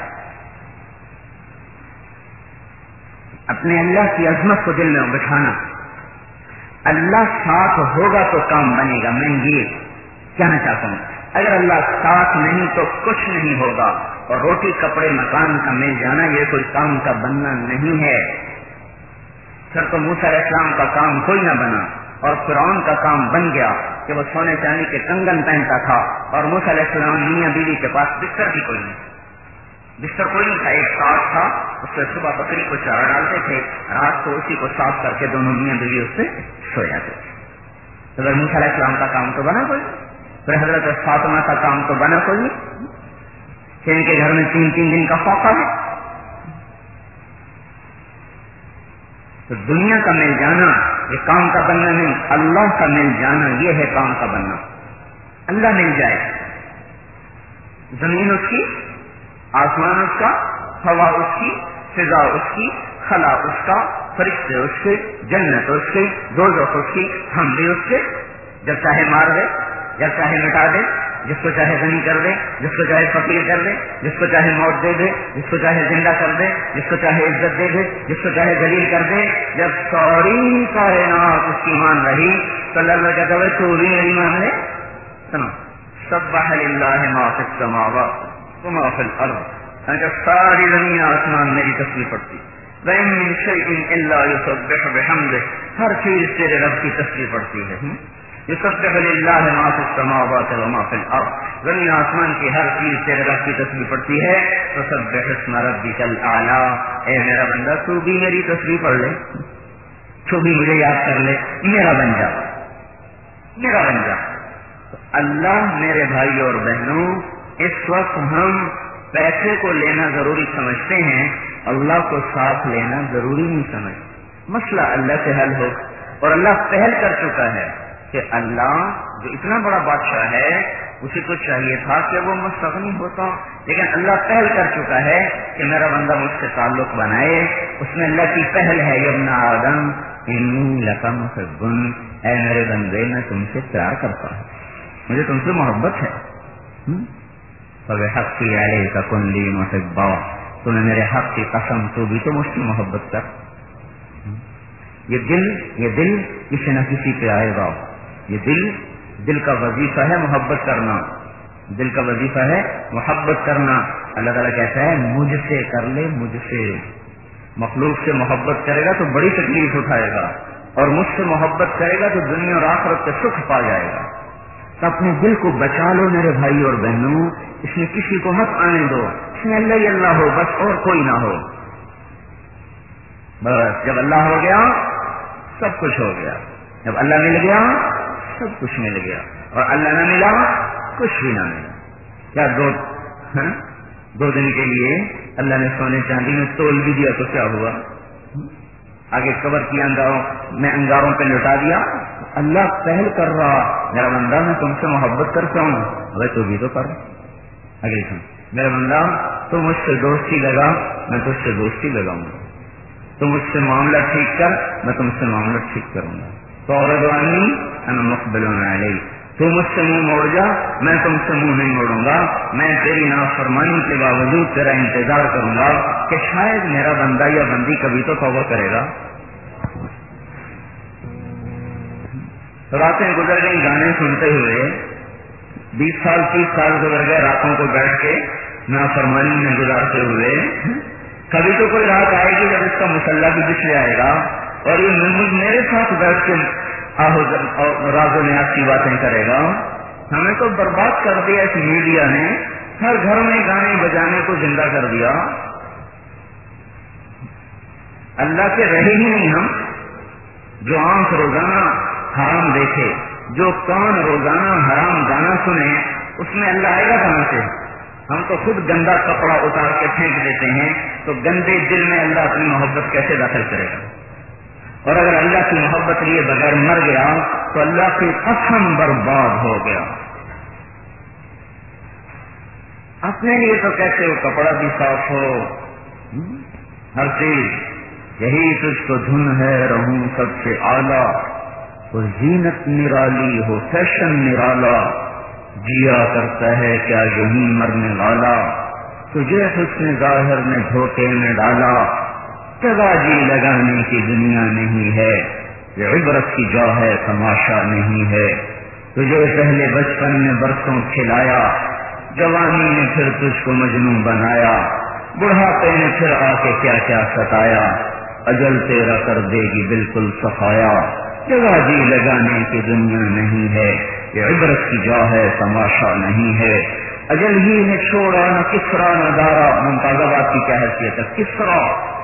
A: اپنے اللہ کی عظمت کو دل میں بٹھانا، اللہ ساتھ ہوگا تو کام بنے گا۔ میں یہ کہنا چاہتا ہوں، اگر اللہ ساتھ نہیں تو کچھ نہیں ہوگا۔ اور روٹی کپڑے مکان کا مل جانا یہ کوئی کام کا بننا نہیں ہے۔ پھر تو موسیٰ علیہ السلام کا کام کوئی نہ بنا اور فرعون کا کام بن گیا کہ وہ سونے چاندی کے کنگن پہنتا تھا، اور موسیٰ علیہ السلام میاں بیوی کے پاس بستر بھی کوئی نہیں تھا، ایک ساتھ تھا، اس سے صبح بکری کو چارہ ڈالتے تھے، رات کو اسی کو صاف کر کے دونوں میاں بیوی اس سے سو جاتے تھے۔ تو اگر موسیٰ علیہ السلام کا کام تو بنا کوئی، پھر حضرت فاطمہ کا کام تو بنا کوئی کہ ان کے گھر میں 3 دن کا فاقہ ہے۔ تو دنیا کا مل جانا یہ کام کا بننا نہیں، اللہ کا مل جانا یہ ہے کام کا بننا۔ اللہ مل جائے، زمین اس کی، آسمان اس کا، ہوا اس کی، فضا اس کی، خلا اس کا، فرشتے اس کے، جنت اس کے، دوزخ اس کی، ہم بھی اس کے۔ جب چاہے مار دے، جب چاہے مٹا دے، جس کو چاہے غنی کر دے، جس کو چاہے فقیر کر دے، جس کو چاہے موت دے دے، جس کو چاہے زندہ کر دے، جس کو چاہے عزت دے دے، جس کو چاہے ذلیل کر دے۔ جب ساری کائنات اس کی مان رہی تو اللہ کہتا ہے تو بھی میری مان لے۔ سنو، سبح للہ ما فی السماوات وما فی الارض، جب ساری زمین آسمان میری تسبیح پڑھتی، وَإِن مِّن شَيْءٍ إِلَّا يُسَبِّحُ بِحَمْدِهِ، ہر چیز تیرے رب کی تسبیح پڑھتی ہے۔ یسبح للہ ما فی السماوات وما فی الارض، زمین آسمان کی ہر چیز تیرے رب کی تسبیح پڑھتی ہے۔ تو سبح اسم ربک الاعلی، اے میرا بندہ تو بھی میری تسبیح پڑھ لے، تو بھی مجھے یاد کر لے، میرا بن جا، میرا بن جا۔ تو اللہ میرے بھائی اور بہنوں، اس وقت ہم پیسے کو لینا ضروری سمجھتے ہیں، اللہ کو ساتھ لینا ضروری نہیں سمجھتے۔ مسئلہ اللہ سے حل ہو، اور اللہ پہل کر چکا ہے کہ اللہ جو اتنا بڑا بادشاہ ہے اسی کو چاہیے تھا کہ وہ مستغنی ہوتا، لیکن اللہ پہل کر چکا ہے کہ میرا بندہ مجھ سے تعلق بنائے۔ اس میں اللہ کی پہل ہے، یا ابن آدم انی لک محب، اے میرے بندے میں تم سے پیار کرتا ہوں، مجھے تم سے محبت ہے۔ فبحقی علیک کن لی محبا، تمہیں میرے حق کی قسم تو بھی تو مجھ سے محبت کر۔ یہ دل کسی نہ کسی پہ آئے گا، یہ دل کا وظیفہ ہے محبت کرنا، دل کا وظیفہ ہے محبت کرنا۔ اللہ تعالیٰ کہتا ہے مجھ سے کر لے، مجھ سے۔ مخلوق سے محبت کرے گا تو بڑی تکلیف اٹھائے گا، اور مجھ سے محبت کرے گا تو دنیا اور آخرت کے سکھ پا جائے گا۔ تو اپنے دل کو بچا لو میرے بھائی اور بہنوں، اس میں کسی کو مت آنے دو، اس میں اللہ ہی اللہ ہو بس، اور کوئی نہ ہو۔ بس جب اللہ ہو گیا سب کچھ ہو گیا، جب اللہ مل گیا سب کچھ مل گیا، اور اللہ نہ ملا کچھ بھی نہ ملا۔ کیا دو دن کے لیے اللہ نے سونے چاندی میں تول بھی دیا تو کیا ہوا؟ آگے کور کیا انگاروں پہ لٹا دیا۔ اللہ پہل کر رہا، میرا بندہ میں تم سے محبت کرتا ہوں، ابھی تو بھی تو کر۔ آگے سن، میرا بندہ تو مجھ سے دوستی لگا، میں تجھ سے دوستی لگاؤں گا، تو مجھ سے معاملہ ٹھیک کر، میں تم سے معاملہ ٹھیک کروں گا۔ تو رضوانی انا مقبل علیہ، تو مجھ سے منہ موڑ جا، میں تم سے منہ نہیں موڑوں گا، میں تیری نافرمانی کے باوجود تیرا انتظار کروں گا کہ شاید میرا بندہ یا بندی کبھی تو توبہ کرے گا۔ راتیں گزر گئی گانے سنتے ہوئے، 20 سال 30 سال گزر گئے راتوں کو بیٹھ کے نافرمانی میں گزارتے ہوئے۔ کبھی تو کوئی رات آئے گی جب اس کا مسلح بھی بچھ جائے گا اور یہ میرے ساتھ بیٹھ کے راز و نیاز کی باتیں کرے گا۔ ہمیں تو برباد کر دیا اس میڈیا نے، ہر گھر میں گانے بجانے کو زندہ کر دیا۔ اللہ کے رہے ہی نہیں ہم، جو آنکھ روزانہ حرام دیکھے جو کان روزانہ حرام گانا سنے اس میں اللہ آئے گا کہاں سے؟ ہم تو خود گندا کپڑا اتار کے پھینک دیتے ہیں، تو گندے دل میں اللہ اپنی محبت کیسے داخل کرے گا؟ اور اگر اللہ کی محبت لیے بغیر مر گیا تو اللہ کی قسم برباد ہو گیا۔ اپنے لیے تو کیسے وہ کپڑا بھی صاف ہو، ہر چیز، یہی تجھ کو دھن ہے رہوں سب سے اعلیٰ، وہ زینت نرالی ہو فیشن نرالا، جیا کرتا ہے کیا یہی مرنے والا، تجھے حسن ظاہر نے دھوکے میں ڈالا، جگہ جی لگانے کی دنیا نہیں ہے، یہ عبرت کی جا ہے تماشا نہیں ہے، تجھے پہلے بچپن میں برسوں کھلایا، جوانی نے پھر تجھ کو مجنون بنایا، بڑھاپے نے پھر آ کے کیا کیا ستایا، اجل تیرا کر دے گی بالکل صفایا، جگہ جی لگانے کی دنیا نہیں ہے، یہ عبرت کی جا ہے تماشا نہیں ہے، اجل ہی نے چھوڑا نہ کسرا نہ دارا، ممتاز آباد کی کیا حیثیت ہے؟ کسرا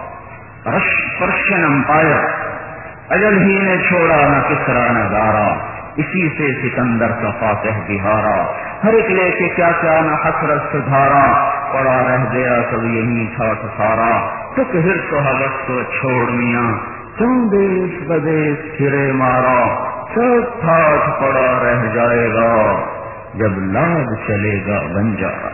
A: پرشین امپائر، اجل ہی نے چھوڑا نہ کسرا نہ دارا، اسی سے سکندر کا فاتح بہارا، ہر ایک لے کے کیا کیا نہ حسرت سدھارا، پڑا رہ گیا سب یہی تھا سارا، تک ہرس و حوث کو چھوڑ میاں، کیوں دیش بدیش پھرے مارا، سب تھاٹ پڑا رہ جائے گا، جب لاد چلے گا بنجارا۔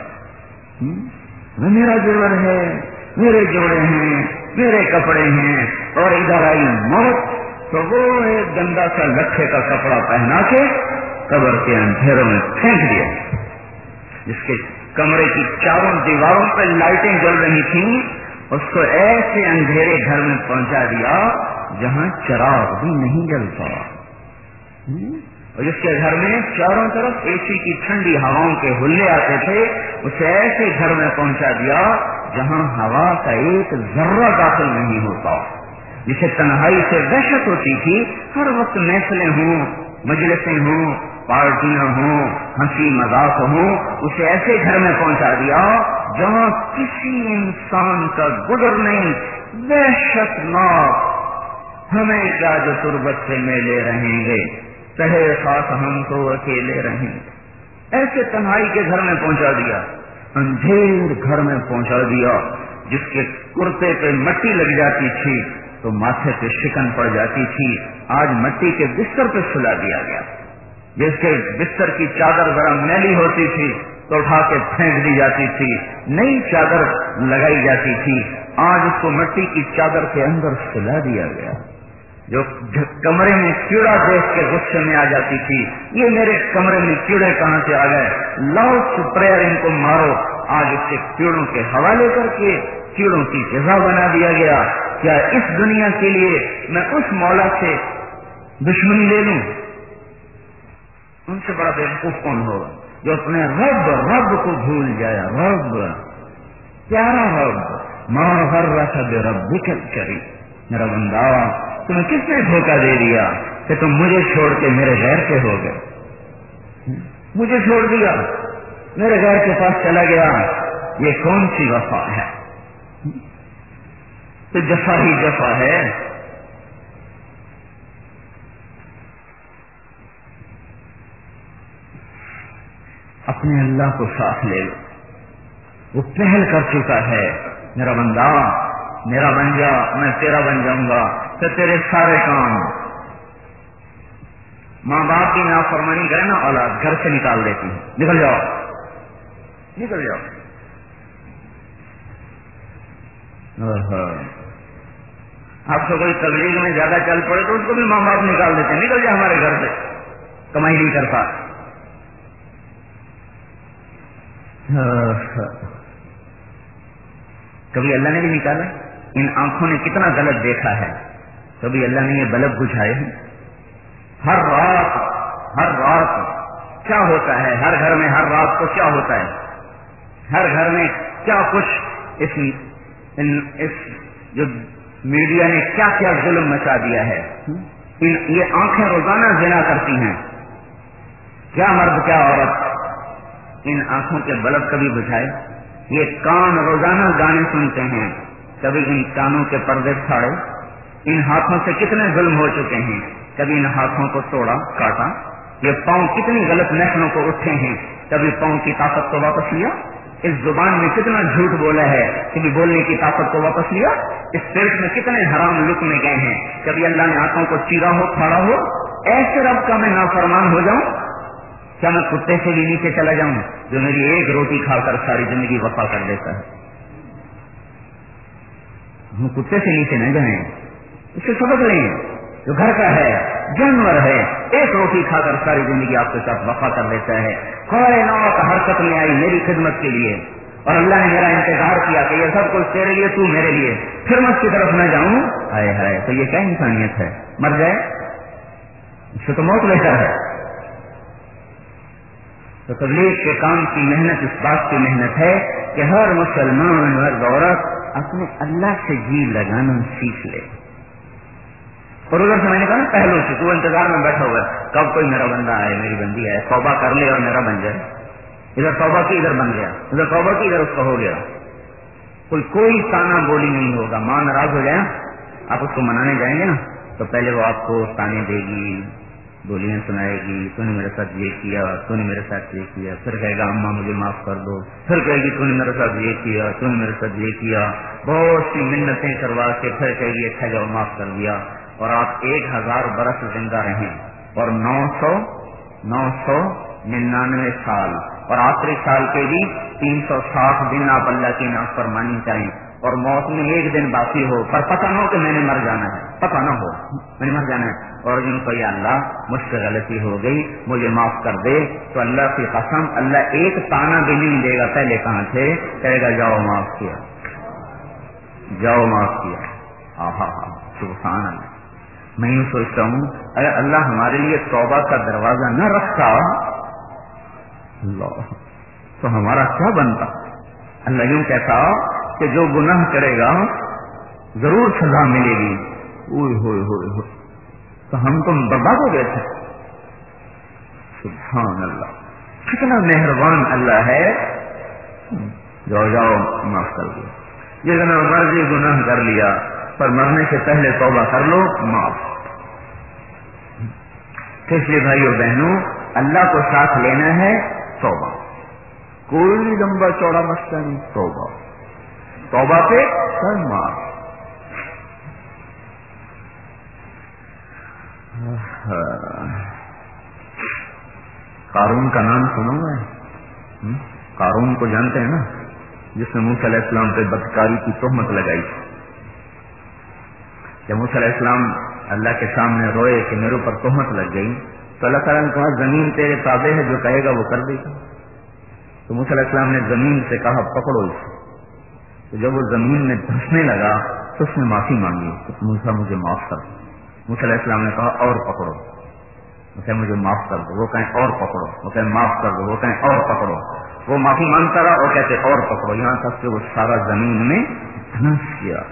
A: میرا جوڑ ہے، میرے جوڑے ہیں، میرے کپڑے ہیں، اور ادھر آئی موت تو وہ ایک گندا سا لکھے کا کپڑا پہنا کے قبر کے اندھیروں میں پھینک دیا، جس کے کمرے کی چاروں دیواروں پہ لائٹیں جل رہی تھیں، اس کو ایسے اندھیرے گھر میں پہنچا دیا جہاں چراغ بھی نہیں جلتا، اور جس کے گھر میں چاروں طرف اے سی کی ٹھنڈی ہواؤں کے ہلے آتے تھے، اسے ایسے گھر میں پہنچا دیا جہاں ہوا کا ایک ذرہ داخل نہیں ہوتا، جسے تنہائی سے وحشت ہوتی تھی، ہر وقت محفلیں ہوں، مجلسیں ہوں، پارٹیاں ہوں، ہنسی مذاق ہوں، اسے ایسے گھر میں پہنچا دیا جہاں کسی انسان کا گزرنے وحشت ناک، ہمیں کیا جو تربت سے میلے رہیں گے، کہے خاص ہم تو اکیلے رہیں گے، ایسے تنہائی کے گھر میں پہنچا دیا، اندھیر گھر میں پہنچا دیا، جس کے کرتے پہ مٹی لگ جاتی تھی تو ماتھے پہ شکن پڑ جاتی تھی، آج مٹی کے بستر پہ سلا دیا گیا، جس کے بستر کی چادر ذرا میلی ہوتی تھی تو اٹھا کے پھینک دی جاتی تھی، نئی چادر لگائی جاتی تھی، آج اس کو مٹی کی چادر کے اندر سلا دیا گیا، جو کمرے میں کیڑا دیکھ کے غصے میں آ جاتی تھی، یہ میرے کمرے میں کیڑے کہاں سے آ گئے، لاؤ سپریئر ان کو مارو، آج اس کے کیڑوں کے حوالے کر کے کیڑوں کی جزا بنا دیا گیا۔ کیا اس دنیا کے لیے میں اس مولا سے دشمنی لے لوں؟ ان سے بڑا بیوقوف کون ہوگا جو اپنے رب کو بھول جائے، رب پیارا رب، ما غرک بربک الکریم، میرا بندہ تمہیں کس نے دھوکہ دے دیا کہ تم مجھے چھوڑ کے میرے غیر کے ہو گئے، مجھے چھوڑ دیا میرے غیر کے پاس چلا گیا، یہ کون سی وفا ہے؟ تو جفا ہی جفا ہے۔ اپنے اللہ کو ساتھ لے لو، وہ پہل کر چکا ہے، میرا بندہ میرا بن جا، میں تیرا بن جاؤں گا، پھر تیرے سارے کام، ماں باپ کی نافرمانی کرے نا اولاد گھر سے نکال دیتی ہے، نکل جاؤ نکل جاؤ، آپ سے کوئی تبلیغ میں زیادہ چل پڑے تو اس کو بھی ماں باپ نکال دیتے ہیں، نکل جا ہمارے گھر سے، کمائی نہیں کرتا۔ کبھی اللہ نے بھی نکالا، ان آنکھوں نے کتنا غلط دیکھا ہے، کبھی اللہ نے یہ بلب بجھائے ہیں؟ ہر رات کیا ہوتا ہے، ہر گھر میں ہر رات کو کیا ہوتا ہے، ہر گھر میں کیا کچھ اس جو میڈیا نے کیا کیا ظلم مچا دیا ہے۔ یہ آنکھیں روزانہ زنا کرتی ہیں، کیا مرد کیا عورت، ان آنکھوں کے بلب کبھی بجھائے؟ یہ کان روزانہ گانے سنتے ہیں، کبھی ان کانوں کے پردے پھاڑے؟ ان ہاتھوں سے کتنے ظلم ہو چکے ہیں، کبھی ان ہاتھوں کو توڑا کاٹا؟
B: یہ پاؤں کتنی غلط محفلوں کو اٹھے ہیں، کبھی پاؤں کی طاقت کو واپس لیا، اس زبان میں کتنا جھوٹ بولا ہے، کبھی بولنے کی طاقت کو واپس لیا، اس پیٹ میں کتنے حرام لقمے گئے ہیں، کبھی اللہ نے آنکھوں کو چیرا ہو پھاڑا ہو۔ ایسے رب کا میں نافرمان ہو جاؤں؟ کیا میں کتے سے بھی نیچے چلا جاؤں جو میری ایک روٹی کھا کر ساری زندگی وفا کر دیتا ہے؟ ہم کتے سے نیچے نہ جائیں، اس سے سبق لیں، جو گھر کا ہے، جانور ہے، ایک روٹی کھا کر ساری زندگی آپ کے ساتھ وفا کر لیتا ہے۔ کائنات حرکت میں آئی میری خدمت کے لیے، اور اللہ نے میرا انتظار کیا کہ یہ سب کچھ تیرے لیے، تو میرے لیے، پھر میں اس کی طرف نہ جاؤں؟ ہائے ہائے، تو یہ کیا انسانیت ہے؟ مر جائے اس سے تو موت بہتر ہے۔ تو تبلیغ کے کام کی محنت اس بات کی محنت ہے کہ ہر مسلمان مرد عورت اپنے اللہ سے جی لگانا سیکھ لے۔ اور ادھر سے میں نے کہا نا پہلو سے تو انتظار میں بیٹھا ہوا ہے کب کوئی میرا بندہ آئے، میری بندی آئے، توبہ کر لے اور میرا بن جائے۔ ادھر توبہ کی ادھر بن گیا، ادھر توبہ کی ادھر اس کا ہو گیا۔ کوئی تانا بولی نہیں ہوگا۔ ماں ناراض ہو جائے، آپ اس کو منانے جائیں گے نا تو پہلے وہ آپ کو تانے دے گی، بولیاں سنائے گی، تو نے میرے ساتھ یہ کیا، تو نے میرے ساتھ یہ کیا، پھر کہے گا اماں مجھے معاف کر دو، پھر کہے گی تو نے میرے ساتھ یہ کیا، تو نے میرے ساتھ یہ کیا، بہت سی منتیں کروا کے پھر کہے گی اچھا جاؤ معاف کر دیا۔ اور آپ 1000 برس زندہ رہیں اور 999 سال اور آخری سال کے بھی 360 دن آپ اللہ کی نافرمانی کریں، اور موت میں ایک دن باقی ہو پر پتہ نہ ہو کہ میں نے مر جانا ہے، پتہ نہ ہو میں نے مر جانا ہے، اور ان کو یا اللہ مجھ سے غلطی ہو گئی مجھے معاف کر دے، تو اللہ کی قسم اللہ ایک تانا بھی نہیں دے گا پہلے کہاں تھے، کہے گا جاؤ معاف کیا، جاؤ معاف کیا۔ آہا سبحان اللہ۔ میں یوں سوچتا ہوں اگر اللہ ہمارے لیے توبہ کا دروازہ نہ رکھتا اللہ تو ہمارا کیا بنتا؟ اللہ یوں کہتا کہ جو گناہ کرے گا ضرور سزا ملے گی، اوئے ہوئے ہوئے ہوئے، تو ہم تو برباد ہو گئے تھے۔ سبحان اللہ، کتنا مہربان اللہ ہے، جاؤ معاف کر دیا، جتنا مرضی گناہ کر لیا پر مرنے سے پہلے توبہ کر لو، معاف۔ اس لیے بھائیو بہنوں اللہ کو ساتھ لینا ہے، توبہ، کوئی لمبا چوڑا مسئلہ نہیں، توبہ، توبہ پہ سر معاف۔ قارون کا نام سنا ہوا ہے؟ قارون کو جانتے ہیں نا، جس نے موسیٰ علیہ السلام پہ بدکاری کی تہمت لگائی۔ جب موسیٰ علیہ السلام اللہ کے سامنے روئے کہ میرے اوپر تہمت لگ گئی تو اللہ تعالیٰ نے کہا زمین تیرے تابع ہے، جو کہے گا وہ کر دے گا۔ تو موسیٰ علیہ السلام نے زمین سے کہا پکڑو اسے، تو جب وہ زمین میں دھسنے لگا تو اس نے معافی مانگی، موسیٰ مجھے معاف کر دو۔ موسیٰ علیہ السلام نے کہا اور پکڑو، وہ کہے مجھے معاف کر دو، وہ کہیں اور پکڑو، وہ کہیں معاف کر دو، وہ کہیں اور پکڑو، وہ معافی مانگتا رہا اور کہتے اور پکڑو، یہاں تک کہ وہ سارا زمین میں دھنس گیا۔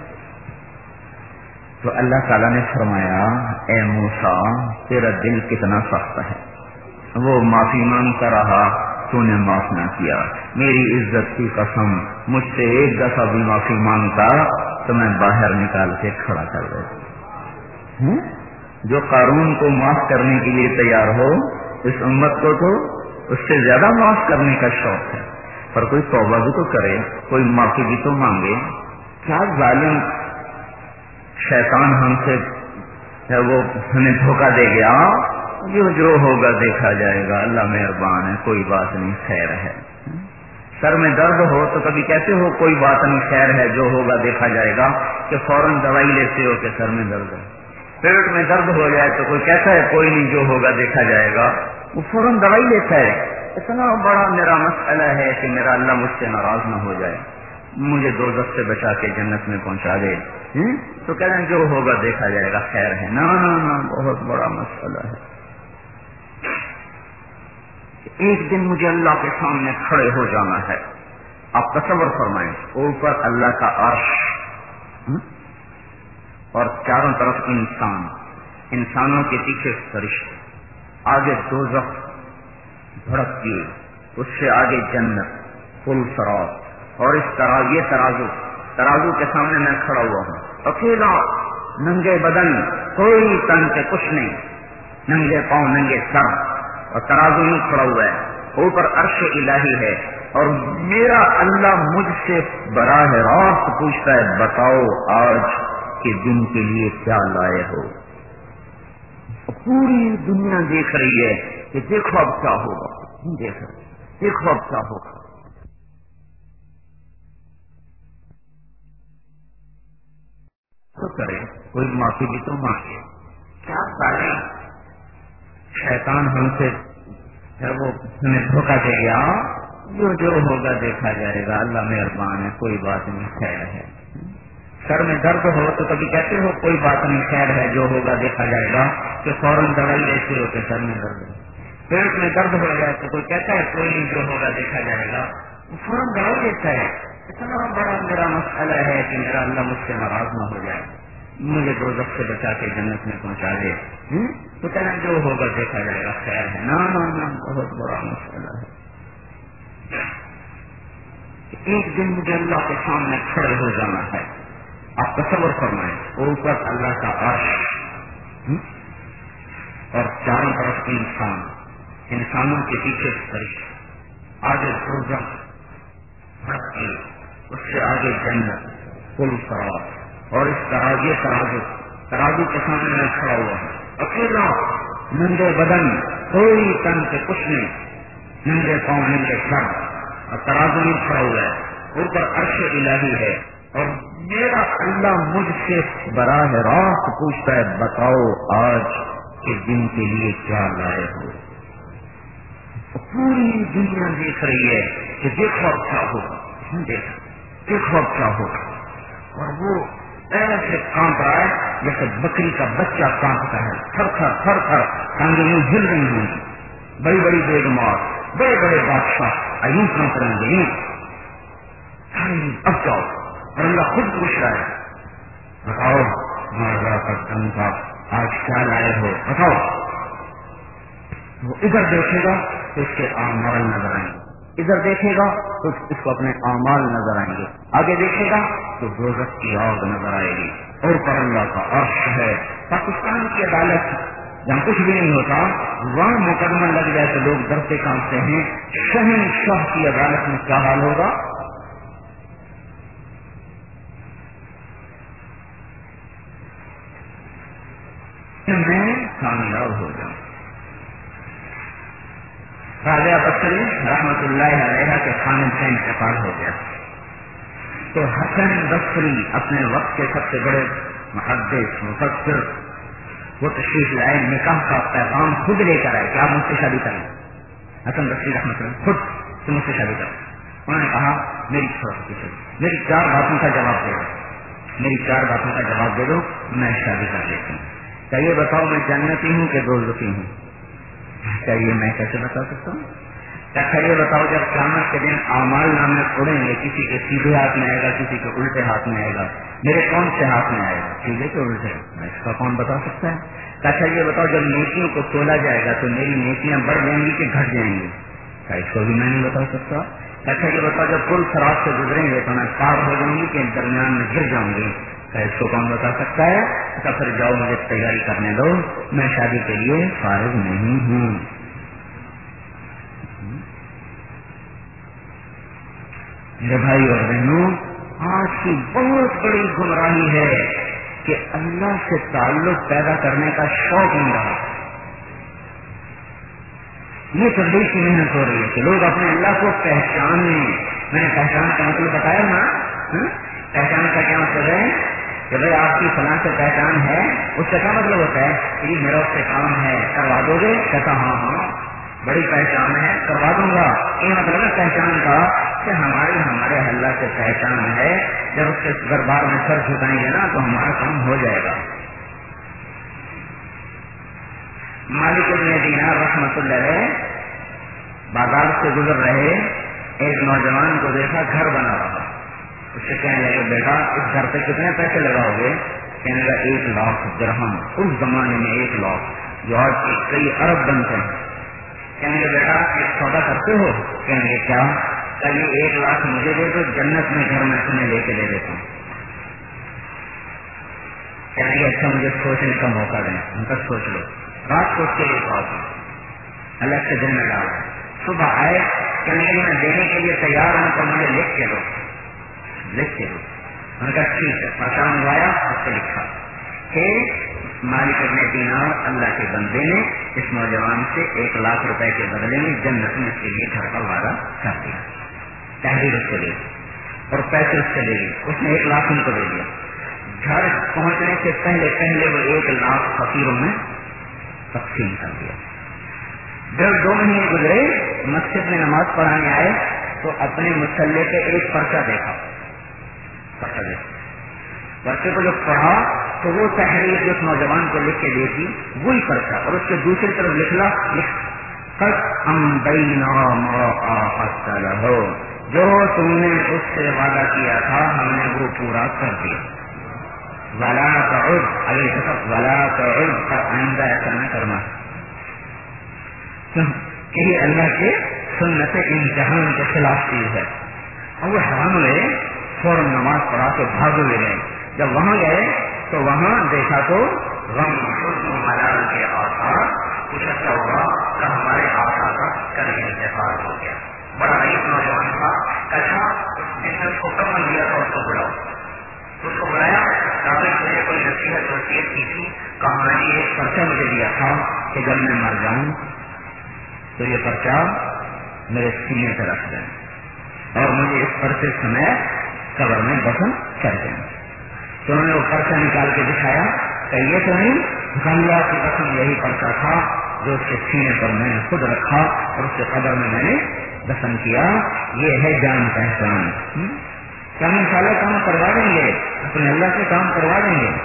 B: تو اللہ تعالیٰ نے فرمایا اے موسیٰ تیرا دل کتنا سخت ہے، وہ معافی مانگتا رہا تو نے معاف نہ کیا، میری عزت کی قسم مجھ سے ایک دفعہ بھی معافی مانگتا تو میں باہر نکال کے کھڑا کر دیتا۔ جو قارون کو معاف کرنے کے لیے تیار ہو، اس امت کو تو اس سے زیادہ معاف کرنے کا شوق ہے، پر کوئی توبہ بھی تو کرے، کوئی معافی بھی تو مانگے۔ کیا ظالم شیطان ہم سے وہ ہمیں دھوکہ دے گیا، جو ہوگا دیکھا جائے گا، اللہ مہربان ہے، کوئی بات نہیں، خیر ہے۔ سر میں درد ہو تو کبھی کہتے ہو کوئی بات نہیں، خیر ہے، جو ہوگا دیکھا جائے گا، کہ فوراً دوائی لیتے ہو کہ سر میں درد ہے۔ پیٹ میں درد ہو جائے تو کوئی کہتا ہے کوئی نہیں، جو ہوگا دیکھا جائے گا، وہ فوراً دوائی لیتا ہے۔ اتنا بڑا میرا مسئلہ ہے کہ میرا اللہ مجھ سے ناراض نہ ہو جائے، مجھے دوزخ سے بچا کے جنت میں پہنچا دے، تو کہتے ہیں جو ہوگا دیکھا جائے گا، خیر ہے۔ نا بہت بڑا مسئلہ ہے۔ ایک دن مجھے اللہ کے سامنے کھڑے ہو جانا ہے۔ آپ تصور فرمائیں، اوپر اللہ کا عرش اور چاروں طرف انسان، انسانوں کے پیچھے فرشتے، آگے دوزخ بھڑکتی ہے، اس سے آگے جنت پل صراط، اور اس طرح یہ ترازو کے سامنے میں کھڑا ہوا ہوں، اکیلا، ننگے بدن، کوئی تن کے کچھ نہیں، ننگے پاؤں، ننگے سر، اور ترازو میں کھڑا ہوا ہے، اوپر عرش الہی ہے، اور میرا اللہ مجھ سے براہ راست پوچھتا ہے بتاؤ آج کے دن کے لیے کیا لائے ہو؟ پوری دنیا دیکھ رہی ہے کہ دیکھو اب کیا ہوگا، دیکھو اب کیا ہوگا۔ تو کرے کوئی معافی بھی تو مانگے، کیا کرے؟ شیطان ہم سے وہ ہمیں دھوکہ دے گیا، جو ہوگا دیکھا جائے گا، اللہ مہربان ہے، کوئی بات نہیں، خیر ہے۔ سر میں درد ہو تو کبھی کہتے ہو کوئی بات نہیں، خیر ہے، جو ہوگا دیکھا جائے گا، کہ فوراً دوائی لیتے ہو کہ سر میں درد ہے۔ پیٹ میں درد ہو جائے تو کوئی کہتا ہے کوئی نہیں، جو ہوگا دیکھا جائے گا، فوراً دوائی لیتا ہے۔ اتنا بڑا میرا مسئلہ ہے کہ میرا اللہ مجھ سے ناراض نہ ہو جائے، مجھے دوزخ سے بچا کے جنت میں پہنچا دے، تو کہنا جو ہوگا دیکھا جائے گا، خیر ہے۔ نا بہت بڑا مسئلہ ہے۔ ایک دن مجھے اللہ کے سامنے کھڑے ہو جانا ہے۔ آپ تصور فرمائیں، اوپر اللہ کا عرش اور چاروں طرف انسان، انسانوں کے پیچھے فرشتے، آگے دوزخ، اس سے آگے جنت، پل سراب، اور اس ترازو کے سامنے میں کھڑا ہوا ہے، اکیلا، ننگے بدن، کوئی تن سے کچھ نہیں، ننگے پاؤں، ننگے سر، اور ترازو میں کھڑا ہوا ہے، اوپر عرش الہی ہے، اور میرا اللہ مجھ سے براہ راست پوچھتا ہے بتاؤ آج کے دن کے لیے کیا لائے ہو؟ پوری دنیا دیکھ رہی ہے کہ دیکھو اب کیا ہوگا، دیکھو اب کیا ہوگا، اور وہ ایسے کانپ رہا ہے جیسے بکری کا بچہ کانپتا ہے، تھر تھر تھر تھر ٹانگیں یوں ہل رہی ہوں، بڑی بڑی بیگمات، بڑے بڑے بادشاہ ایوں کانپ رہے ہیں، یوں اب جاؤ، اور اللہ خود پوچھ رہا ہے بتاؤ مارا کا دم کا آج کیا لائے ہو، بتاؤ۔ وہ ادھر دیکھے گا تو اس کے اعمال نظر آئیں گے، ادھر دیکھے گا تو اس کو اپنے اعمال نظر آئیں گے، آگے دیکھے گا تو دوزخ کی آگ نظر آئے گی، اور پر اللہ کا عرش ہے۔ پاکستان کی عدالت جہاں کچھ بھی نہیں ہوتا، وہاں مقدمہ لگ جائے تو لوگ ڈرتے کانپتے ہیں، شہنشاہ کی عدالت میں کیا حال ہوگا؟ میں کامیاب ہو جاؤں۔ راجہ بصری رحمت اللہ علیہ کے خاندان سے انتقال ہو گیا، تو حسن بصری اپنے وقت کے سب سے بڑے محدث مفسر، وہ تشریف لائے، نکاح کا پیغام خود لے کر آئے کہ آپ مجھ سے شادی کریں۔ حسن بصری رحمت اللہ خود سے مجھ سے شادی کریں۔ انہوں نے کہا میری 4 باتوں کا جواب دے دو، میری 4 باتوں کا جواب دے دو، میں شادی کر لیتی ہوں۔ کیا یہ بتاؤ میں جنتی ہوں کہ دوزخی ہوں؟ کیا یہ میں کیسے بتا سکتا ہوں؟ کیا یہ بتاؤ جب قیامت کے دن اعمال نامے اڑیں گے، کسی کے سیدھے ہاتھ میں آئے گا، کسی کے الٹے ہاتھ میں آئے گا، میرے کون سے ہاتھ میں آئے گا، سیدھے کے الٹے؟ اس کا کون بتا سکتا ہے؟ کیا یہ بتاؤ جب نیکیوں کو تولا جائے گا تو میری نیکیاں بڑھ جائیں گی کہ گھٹ جائیں گی؟ کیا اس کو بھی میں نہیں بتا سکتا؟ کیا یہ بتاؤ جب پل خراب سے گزریں گے تو میں پار ہو جاؤں گی کہ درمیان میں گر جاؤں گی؟ کیا اس کو کون بتا سکتا ہے؟ اچھا پھر جاؤ مجھے تیاری کرنے دو، میں شادی کے لیے فارغ نہیں ہوں۔ میرے بھائی اور بہنوں، آج کی بہت بڑی گمراہی ہے کہ اللہ سے تعلق پیدا کرنے کا شوق نہیں رہا۔ یہ تبلیغ کی محنت ہو رہی ہے کہ لوگ اپنے اللہ کو پہچانیں۔ میں نے پہچان کا مطلب بتایا نا، پہچان کا کیا مطلب ہے کہ بھائی آپ کی فلاں سے پہچان ہے، اس کا کیا مطلب ہوتا ہے کہ میرا اس سے کام ہے، کروا دو گے؟ کہتا ہاں بڑی پہچان ہے، کروا دوں گا۔ یہ مطلب ہے پہچان کا کہ ہمارے اللہ سے پہچان ہے، جب اس کے دربار میں سر جھکائیں گے نا تو ہمارا کام ہو جائے گا۔ مالک بن دینار رحمۃ اللہ علیہ بازار سے گزر رہے، ایک نوجوان کو دیکھا گھر بنا رہا، اس سے کہنے لگے بیٹا اس گھر پہ کتنے پیسے لگاؤ گے؟ کہنے لگا 1 لاکھ درہم، اس زمانے میں 1 لاکھ جو آج کے کئی ارب بنتے ہیں۔ کہنے لگے بیٹا ایک سودا کرتے ہو؟ کہنے لگے کیا؟ چلیے 1 لاکھ مجھے دے دو، جنت میں گھر میں تمہیں لے کے دے دیتا ہوں۔ کہنے لگے اچھا مجھے سوچنے کا موقع دیں، ان کا سوچ لو، رات کو اس کے لیے بات
A: اللہ سے دل میں ڈال. صبح آئے کہ میں دینے کے لیے تیار ہوں تو مجھے لکھ کے دو. ان کا ٹھیک ہے. پرچہ منگوایا, اس سے لکھا کہ مالک ابن دینار اللہ کے بندے نے اس نوجوان سے 1,00,000 روپے کے بدلے میں جنت میں اس کے لیے گھر کا وعدہ کر دیا. تحریر اس سے لے اور پیسے اس سے لے لی. اس نے 1,00,000 ان کو دے دیا. گھر پہنچنے سے پہلے وہ 1,00,000 فقیروں میں تقسیم کر دیا. جب 2 مہینے گزرے, مسجد میں نماز پڑھانے آئے تو اپنے مسلح پہ ایک پرچہ دیکھا. پرچے کو جب پڑھا تو وہ تحریر جو اس نوجوان کو لکھ کے دی تھی وہی پرچہ, اور اس کے دوسری طرف جو تم نے اس سے وعدہ کیا تھا ہم نے وہ پورا کر دیا. ولا تعد, ولا تعد, کا آئندہ ایسا نہ کرنا کہ یہ اللہ کے سنت امتحان کے خلاف چیز ہے. اور وہ حیران ہوئے, فوراً نماز پڑھا کے بھاگ ہوئے گئے. جب وہاں گئے تو وہاں دیکھا تو غم ملال کے آثار. کچھ اچھا ہوا کہ ہمارے آثار کا کل انتقال ہو گیا. بڑا عجیب نوجوان تھا. کچھا جس نے اس کو کم دیا تھا اس کو بلاؤ. اس کو بلایا تاکہ مجھے کوئی نصیحت وصیت کی تھی. کہانی ایک پرچہ مجھے دیا تھا کہ جب میں مر جاؤں تو یہ پرچہ میرے سینے پہ رکھ دیں اور مجھے اس پرچے سمیت قبر میں دفن کر دیں. تو انہوں نے وہ پرچہ نکال کے دکھایا کہ یہ تو نہیں, اللہ کی قسم یہی پرچہ تھا جو اس کے سینے پر میں نے خود رکھا اور اس کے قبر میں میں نے دفن کیا. یہ ہے جان پہچان. کیا ہم انشاءاللہ کام کروا دیں گے, اپنے اللہ سے کام کروا دیں گے.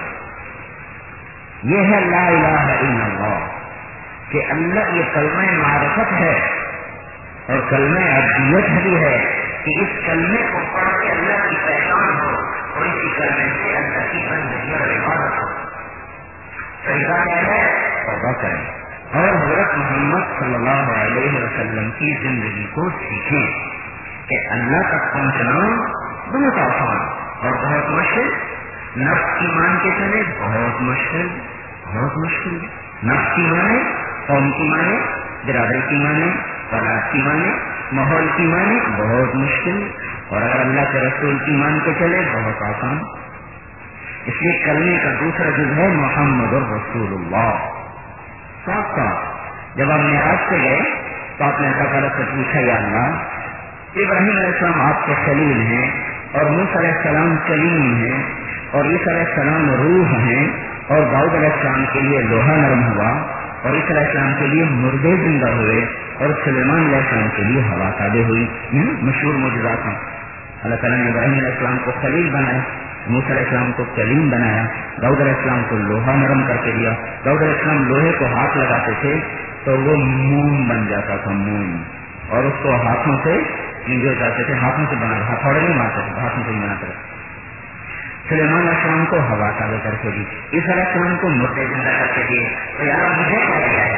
A: یہ ہے لا الہ الا اللہ, کہ اللہ یہ کلمہ معرفت ہے اور کلمہ عبدیت بھی ہے کہ اس کلمے کو پڑھ کے اللہ کی پہچان ہو اور اسی کلمے سے اللہ کی بندگی اور عبادت ہو. طریقہ کیا ہے, توبہ کریں اور حضرت محمد صلی اللہ علیہ وسلم کی زندگی کو سیکھیں کہ اللہ تک پہنچنا بہت آسان اور بہت مشکل. نفس کی مان کے چلے بہت مشکل, بہت مشکل. نفس کی مانے, قوم کی مانے, برادری کی مانے, اولاد کی مانے, ماحول کی مانے, بہت مشکل. اور اگر اللہ کے رسول کی مان کے چلے بہت آسان. اس لیے کلمے کا دوسرا جز ہے محمد الرسول اللہ. ساتھ ساتھ جب آپ معراج سے گئے تو آپ نے اللہ تعالیٰ سے پوچھا, یا اللہ ابراہیم علیہ السلام آپ کے خلیل ہیں اور موسیٰ علیہ السلام کلیم ہیں اور عیسیٰ علیہ السلام روح ہیں اور داؤد علیہ السلام کے لیے لوہا نرم ہوا اور عیسیٰ علیہ السلام کے لیے مردے زندہ ہوئے اور سلیمان علیہ السلام کے لیے ہوا تابع ہوئی. مشہور معجزات ہیں. اللہ تعالیٰ نے ابراہیم علیہ السلام کو خلیل بنایا, موسیٰ علیہ السلام کو کلیم بنایا, داؤد علیہ السلام کو لوہا نرم کر کے دیا. داؤد علیہ السلام لوہے کو ہاتھ لگاتے تھے تو وہ موم بن جاتا تھا, موم, اور اس کو ہاتھوں سے جو جاتے تھے ہاتھوں سے بنا, ہتھوڑے نہیں مارتے تھے, ہاتھوں سے بناتے تھے. سلیمان علیہ السلام کو ہوا تابع کر کے دی, عیسیٰ علیہ السلام کو مردے زندہ کر کے دیے. تو یار مجھے کیا کیا ہے؟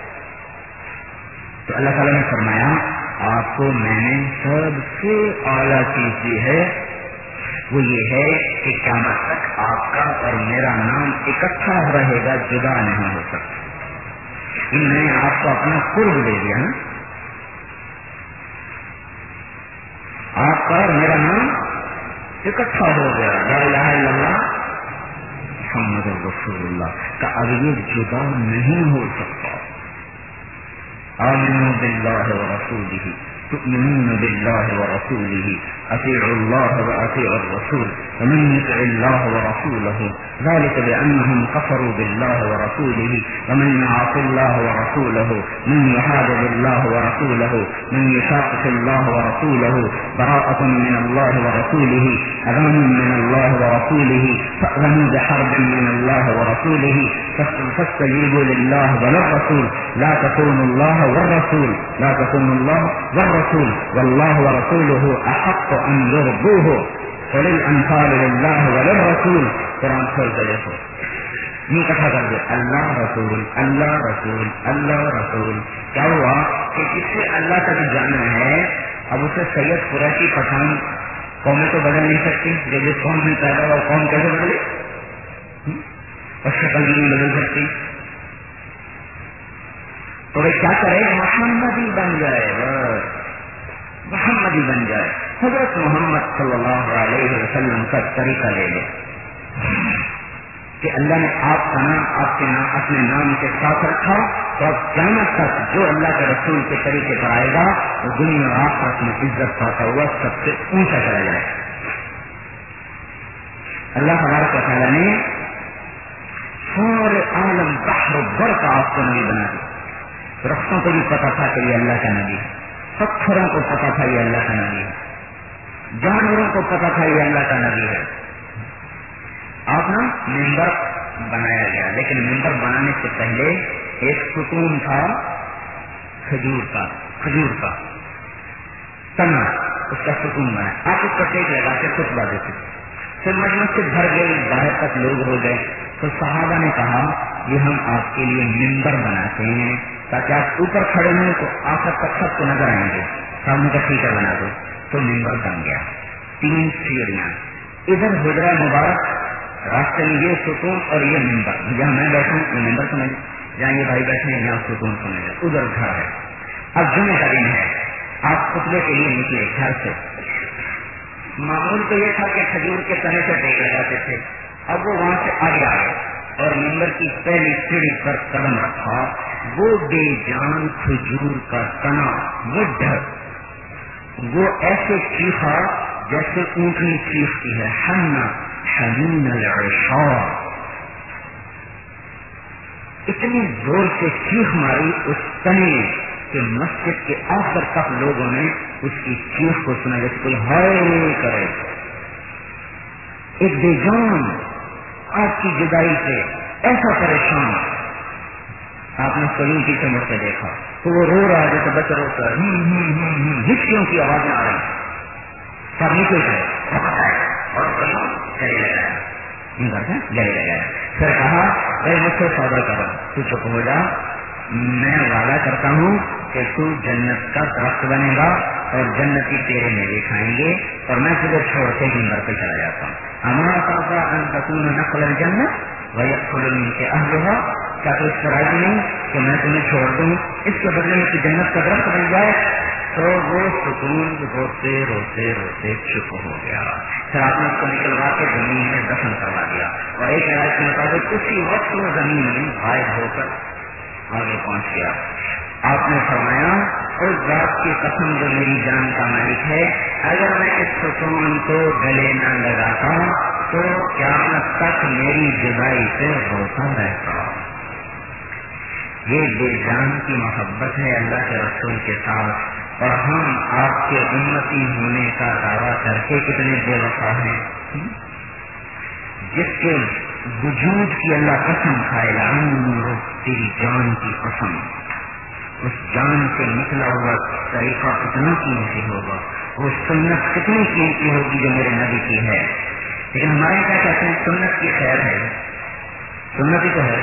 A: تو اللہ تعالیٰ نے فرمایا آپ کو میں نے سب سے اعلیٰ چیز دی ہے, وہ یہ ہے کہ قیامت تک آپ کا اور میرا نام اکٹھا رہے گا, جدا نہیں ہو سکتا. میں نے آپ کو اپنا قرب دے دیا نا, آپ کا اور میرا نام اکٹھا ہو گیا. لا الہ الا اللہ محمد رسول اللہ کا اب یہ جدا نہیں ہو سکتا. آمنوا باللہ ورسولہ, تؤمنون باللہ ورسولہ, اطیعوا اللہ واطیعوا الرسول, ومن یطع اللہ ورسولہ ذلك بأنهم كفروا بالله ورسوله ومن يعص الله ورسوله من يحادد الله ورسوله من يشاقق الله ورسوله براءة من الله ورسوله أذان من الله ورسوله فأذنوا بحرب من الله ورسوله فاستجيبوا لله وللرسول لا تخونوا الله والرسول لا تخونوا الله والرسول والله ورسوله أحق أن يرضوه قل الأنفال لله وللرسول. قرآن کھول کر دیکھو, یہ اکٹھا کر دے, اللہ رسول اللہ رسول اللہ رسول. کیا ہوا کہ جس سے اللہ تک جانا ہے اب اسے سید قریشی پٹھان قومیں تو بدل نہیں سکتی. جو جس قوم میں پیدا ہوا قوم کیسے بدلے, اور شکل بھی نہیں بدل سکتی.
B: تو وہ کیا کرے؟ محمدی بن جائے، محمدی بن جائے، حضرت محمد صلی اللہ علیہ وسلم کا طریقہ لے لے کہ اللہ نے آپ کا نام آپ کے نام اپنے نام کے ساتھ رکھا، تو اب قیامت تک جو اللہ کے رسول کے طریقے پر آئے گا وہ دنیا اور آخرت میں عزت پاتا ہوا سب سے اونچا چلا جائے۔ اللہ تبارک و تعالیٰ نے سارے عالم بحر و بر کا آپ کو نبی بنا دیا۔ درختوں کو بھی پتا تھا کہ یہ اللہ کا نبی ہے، پتھروں کو پتا تھا یہ اللہ کا نبی ہے، جانوروں کو پتا تھا یہ اللہ کا نبی ہے۔ آپ نا ممبر بنایا گیا، لیکن ممبر بنانے سے پہلے ایک ستون تھا کھجور کا تنا، اس کا ستون بنا، آپ اس کا ٹیک لگا کے خطبہ دیتے، پھر مجلس سے بھر گئی، باہر تک لوگ ہو گئے، تو صحابہ نے کہا یہ ہم آپ کے لیے ممبر بناتے ہیں تاکہ آپ اوپر کھڑے ہوں تو آخر تک سب کو نظر آئیں گے، سامنے کا ٹھیکہ بنا دو۔ تو ممبر بن گیا، 3 سیڑھیاں، ادھر حجرہ مبارک، راستے میں یہ ستون اور یہ ممبر، جہاں میں بیٹھا ہوں یہ ممبر سمجھ، جہاں یہ بھائی بیٹھے ہیں یہاں ستون سمجھ، ادھر گھر ہے۔ اب جمعے کا دن ہے، آپ خطبے کے لیے نکلے گھر سے، معمول تو یہ تھا کہ کھجور کے تنے سے ٹیک لگاتے تھے، اب وہ وہاں سے آگے آئے اور ممبر کی پہلی سیڑھی پر قدم رکھا، وہ بے جان کھجور کا تنا مڈ، وہ ایسے چیخا جیسے اونٹنی چیختی ہے، حنا حنین العشار، اتنی زور سے چیخ ماری اس تنے کہ مسجد کے آخر تک لوگوں نے اس کی چیخ کو سنا جیسے کوئی ہائے کرے۔ ایک بے جان آپ کی جدائی سے ایسا پریشان، آپ نے سلیم پیچھے مڑ کے دیکھا تو وہ رو رہا جیسے بچہ رو کر ہچکیوں کی آوازیں آ رہی، سب نیچے گئے اور گلے لگایا، پھر کہا اے مجھ سے سودا کرو، تو چپ ہو جا، میں وعدہ کرتا ہوں کہ تو جنت کا درخت بنے گا اور جنتی تیرے میوے کھائیں گے، اور میں تجھے چھوڑ کے ممبر پہ چلا جاتا ہوں۔ ہمارا پاپا ان تکون نقل الجنت ویدخل منک اہلھا، کیا تو اس سے راضی نہیں کہ میں تمہیں چھوڑ دوں، اس کے بدلے میں تو جنت کا درخت بن جائے؟ تو وہ ستون روتے روتے روتے چپ ہو گیا، پھر آپ نے اس کو نکلوا کے زمین میں دفن کروا دیا، اور ایک روایت کے مطابق اسی وقت وہ زمین میں غائب ہو کر آگے پہنچ گیا۔ آپ نے فرمایا اس ذات کی قسم جو میری جان کا مالک ہے، اگر میں اس ستون کو گلے نہ لگاتا تو قیامت تک میری جدائی سے روتا رہتا۔ یہ بے جان کی محبت ہے اللہ کے رسول کے ساتھ، اور ہم آپ کے امتی ہونے کا دعویٰ کر کے کتنے بے وفا ہیں، جس کے وجود کی اللہ قسم کھائے گا، تیری جان کی قسم، اس جان سے نکلا ہوا طریقہ کتنا قیمتی ہوگا، وہ سنت کتنی قیمتی ہوگی جو میرے نبی کی ہے۔ لیکن ہمارے کیا کہتے ہیں سنت کی خیر ہے، سنت ہی تو ہے۔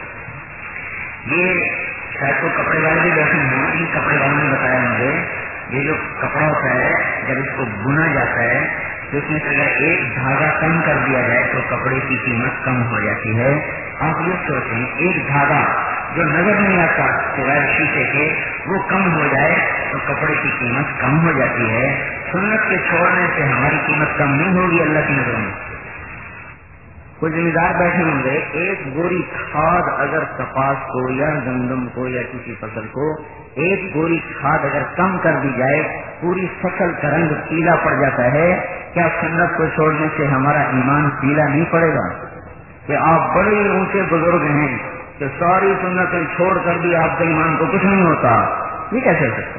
B: یہ شاید کو کپڑے والے بھی بیٹھے ہیں، ان کپڑے والوں نے بتایا مجھے یہ جو کپڑا ہوتا ہے جب اس کو بنا جاتا ہے تو اس میں سے اگر ایک دھاگا کم کر دیا جائے تو کپڑے کی قیمت کم ہو جاتی ہے۔ آپ یہ سوچیں ایک دھاگا جو نظر نہیں آتا سوائے شیشے کے وہ کم ہو جائے تو کپڑے کی قیمت کم ہو جاتی ہے۔ سنت کے چھوڑنے سے ہماری قیمت کم نہیں ہوگی اللہ کی نظروں میں۔ کچھ زمیندار بیٹھے ہوں گے، ایک بوری کھاد اگر کپاس کو یا گندم کو یا کسی فصل کو ایک بوری کھاد اگر کم کر دی جائے پوری فصل کا رنگ پیلا پڑ جاتا ہے، کیا سنت کو چھوڑنے سے ہمارا ایمان پیلا نہیں پڑے گا؟ کہ آپ بڑے اونچے بزرگ ہیں کہ ساری سنتیں چھوڑ کر بھی آپ کے ایمان کو کچھ نہیں ہوتا، یہ کیسے سکتا؟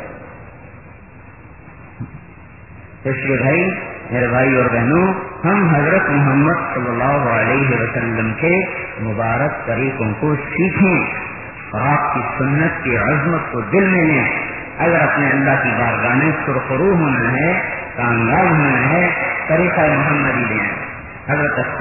B: اس لیے بھائی میرے بھائی اور بہنوں، ہم حضرت محمد صلی اللہ علیہ وسلم کے مبارک طریقوں کو سیکھیں اور آپ کی سنت کی عظمت کو دل میں لیں۔ اگر اپنے اللہ کی بارگاہ میں سرخرو ہونا ہے، کامیاب ہونا ہے، طریقہ محمدی لیں۔ حضرت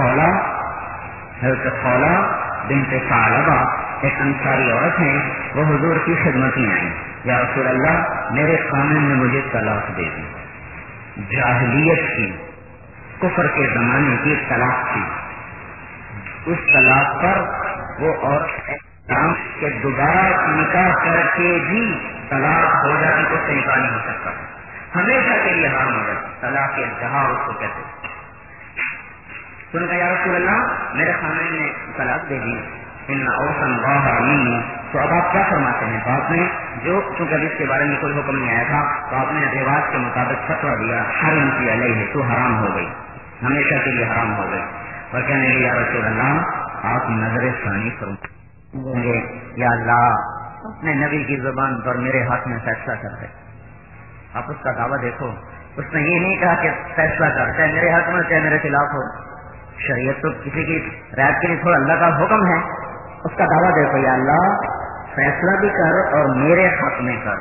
B: خولا بنت ثعلبہ ایک انصاری عورت ہیں، وہ حضور کی خدمت میں آئیں، یا رسول اللہ میرے خامن نے مجھے طلاق دے دی، جاہلیت کی کفر کے زمانے کی طلاق تھی، اس طلاق پر وہ عورت
A: کہ دوبارہ نکاح کر کے بھی طلاق ہو جاتی تو صحیح نہیں ہو سکتا، ہمیشہ کے لیے حرام ہو جاتا، طلاق جہاں اس کو کہتے ہیں۔ تو نے کہا یا رسول اللہ میرے خامن نے طلاق دے دی، ان اوسن واہ علی، تو اب آپ کیا فرماتے ہیں؟ تو آپ نے جو چونکہ اس کے بارے میں کوئی حکم نہیں آیا تھا تو آپ نے رواج کے مطابق فتویٰ دیا حرم کی علیہ، تو حرام ہو گئی، ہمیشہ کے لیے حرام ہو گئی۔ اور کہنے لگے یا رسول اللہ آپ نظر ثانی فرمائیں گے، یا اللہ اپنے نبی کی زبان پر میرے ہاتھ میں فیصلہ کر دے۔ آپ اس کا دعویٰ دیکھو، اس نے یہ نہیں کہا کہ فیصلہ کر، چاہے میرے حق میں چاہے میرے خلاف ہو، شریعت تو کسی کی رعایت کے لیے تھوڑا اللہ کا حکم ہے، اس کا دعویٰ دیکھو یا اللہ فیصلہ بھی کر اور میرے حق میں کر۔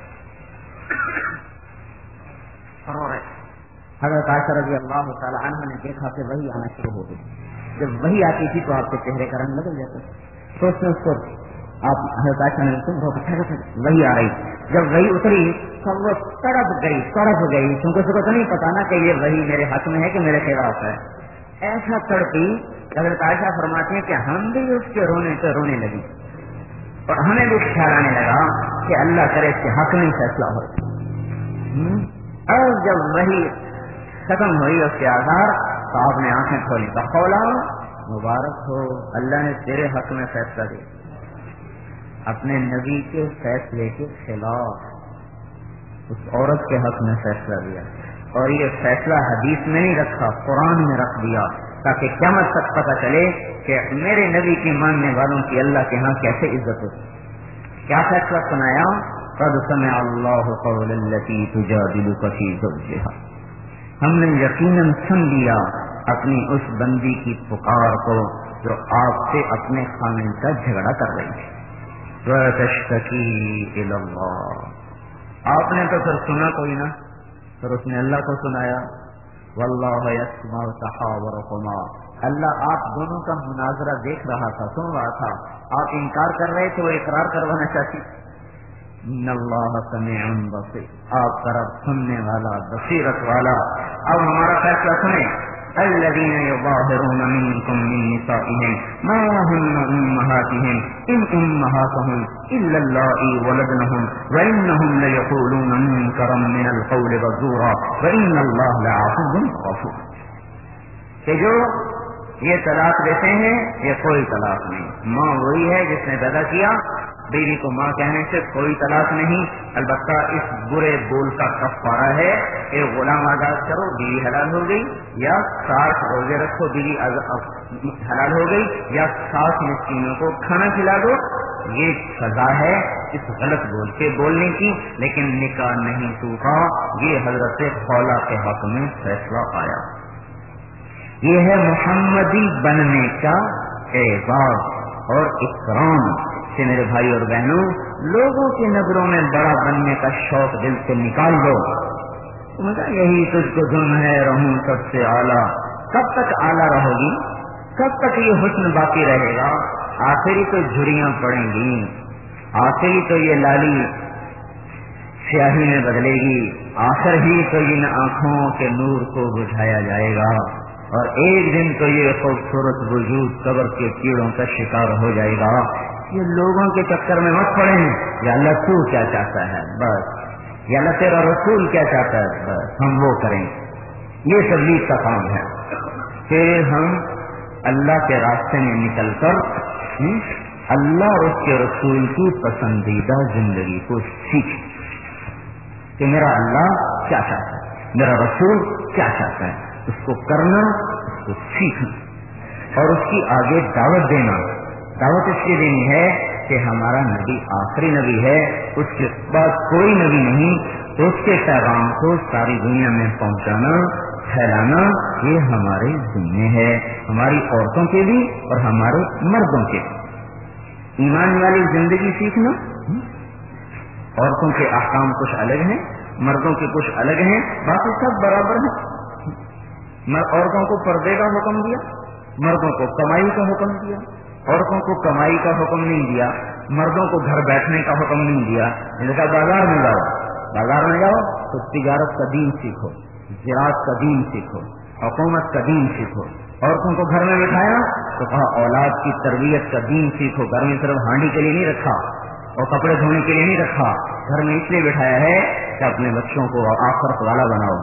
A: حضرت عائشہ رضی اللہ تعالی عنہ نے دیکھا کہ وہی آنا شروع ہو گئی، جب وہی آتی تھی تو آپ کے چہرے کا رنگ بدل جاتا، تو اس نے اس کو آپ حضرت عائشہ نے وہی آ رہی، جب وہی اتری تو وہ تڑپ گئی کیونکہ اس کو تو نہیں پتا نا کہ یہ وہی میرے حق میں ہے کہ میرے خلاف ہے، ایسا تڑپی حضرت عائشہ فرماتی ہیں کہ ہم بھی اس کے رونے سے رونے لگی اور ہمیں بھی خیال آنے لگا کہ اللہ کرے اس کے حق میں فیصلہ ہو۔ اور جب وہی ختم ہوئی اس کے آثار تو آپ نے آنکھیں کھولی، بقولا مبارک ہو اللہ نے تیرے حق میں فیصلہ دیا، اپنے نبی کے فیصلے کے خلاف اس عورت کے حق میں فیصلہ دیا، اور یہ فیصلہ حدیث میں نہیں رکھا، قرآن میں رکھ دیا تاکہ قیامت تک پتہ چلے کہ میرے نبی کی ماننے والوں کی اللہ کے ہاں کیسے عزت ہوتی۔ کیا فیصلہ سنایا؟ قد سمع اللہ قول التی تجادلک فی زوجہا، ہم نے یقیناً سن لیا اپنی اس بندی کی پکار کو جو آپ سے اپنے خامن کا جھگڑا کر رہی ہے، وتشتکی الی اللہ، آپ نے تو پھر سنا کوئی نہ، پھر اس نے اللہ کو سنایا، واللہ یسمع تحاورکما، اللہ آپ دونوں کا مناظرہ دیکھ رہا تھا، سن رہا تھا، آپ انکار کر رہے تھے وہ اقرار کروانا چاہتی۔ ان اللہ سمیع بصیر، آپ کا رب سننے والا بصیرت والا۔ اب ہمارا فیصلہ سنیں، الذین یظاہرون منکم من نسائہم ما ہن امہاتہم ان امہاتہم الا اللائی ولدنہم وانہم لیقولون منکرا من القول وزورا وان اللہ لعفو غفور، کہ جو یہ طلاق دیتے ہیں یہ کوئی طلاق نہیں، ماں وہی ہے جس نے پیدا کیا، بیوی کو ماں کہنے سے کوئی طلاق نہیں، البتہ اس برے بول کا کفارہ ہے کہ غلام آزاد کرو بیوی حلال ہو گئی، یا 60 روزے رکھو بیوی حلال ہو گئی، یا 60 مسکینوں کو کھانا کھلا دو، یہ سزا ہے اس غلط بول کے بولنے کی، لیکن نکاح نہیں ٹوٹا، یہ حضرت خولا کے حق میں فیصلہ آیا۔ یہ ہے محمدی بننے کا اعزاز اور اکرام کہ میرے بھائی اور بہنوں لوگوں کی نظروں میں بڑا بننے کا شوق دل سے نکال دو، مجھے یہی تجھ کو ظلم ہے رہوں سب سے اعلیٰ، کب تک اعلیٰ رہو گی، کب تک یہ حسن باقی رہے گا، آخری تو جھریاں پڑیں گی، آخری تو یہ لالی سیاہی میں بدلے گی، آخر ہی تو ان آنکھوں کے نور کو بجھایا جائے گا، اور ایک دن تو یہ خوبصورت وجود قبر کے کیڑوں کا شکار ہو جائے گا۔ یہ لوگوں کے چکر میں مت پڑے ہیں، یا اللہ تو کیا چاہتا ہے بس، یا اللہ تیرا رسول کیا چاہتا ہے بس ہم وہ کریں، یہ تبلیغ کا کام ہے کہ ہم اللہ کے راستے میں نکل کر اللہ اور اس کے رسول کی پسندیدہ زندگی کو سیکھیں کہ میرا اللہ کیا چاہتا ہے، میرا رسول کیا چاہتا ہے، اس کو کرنا، اس کو سیکھنا اور اس کی آگے دعوت دینا۔ دعوت اس لیے دینی ہے کہ ہمارا نبی آخری نبی ہے، اس کے بعد کوئی نبی نہیں، تو اس کے پیغام کو ساری دنیا میں پہنچانا، پھیلانا، یہ ہمارے ذمہ ہے، ہماری عورتوں کے بھی اور ہمارے مردوں کے۔ ایمان والی زندگی سیکھنا، عورتوں کے احکام کچھ الگ ہیں، مردوں کے کچھ الگ ہیں، باقی سب برابر ہیں۔ عورتوں کو پردے کا حکم دیا، مردوں کو کمائی کا حکم دیا، عورتوں کو کمائی کا حکم نہیں دیا، مردوں کو گھر بیٹھنے کا حکم نہیں دیا، ان کا بازار میں جاؤ، بازار میں جاؤ تو تجارت کا دین سیکھو، زراعت کا دین سیکھو، حکومت کا دین سیکھو،
B: عورتوں کو گھر میں بٹھایا تو کہا اولاد کی تربیت کا دین سیکھو. گھر میں صرف ہانڈی کے لیے نہیں رکھا اور کپڑے دھونے کے لیے نہیں رکھا, گھر میں اس لیے بٹھایا ہے کہ اپنے بچوں کو آخرت والا بناؤ.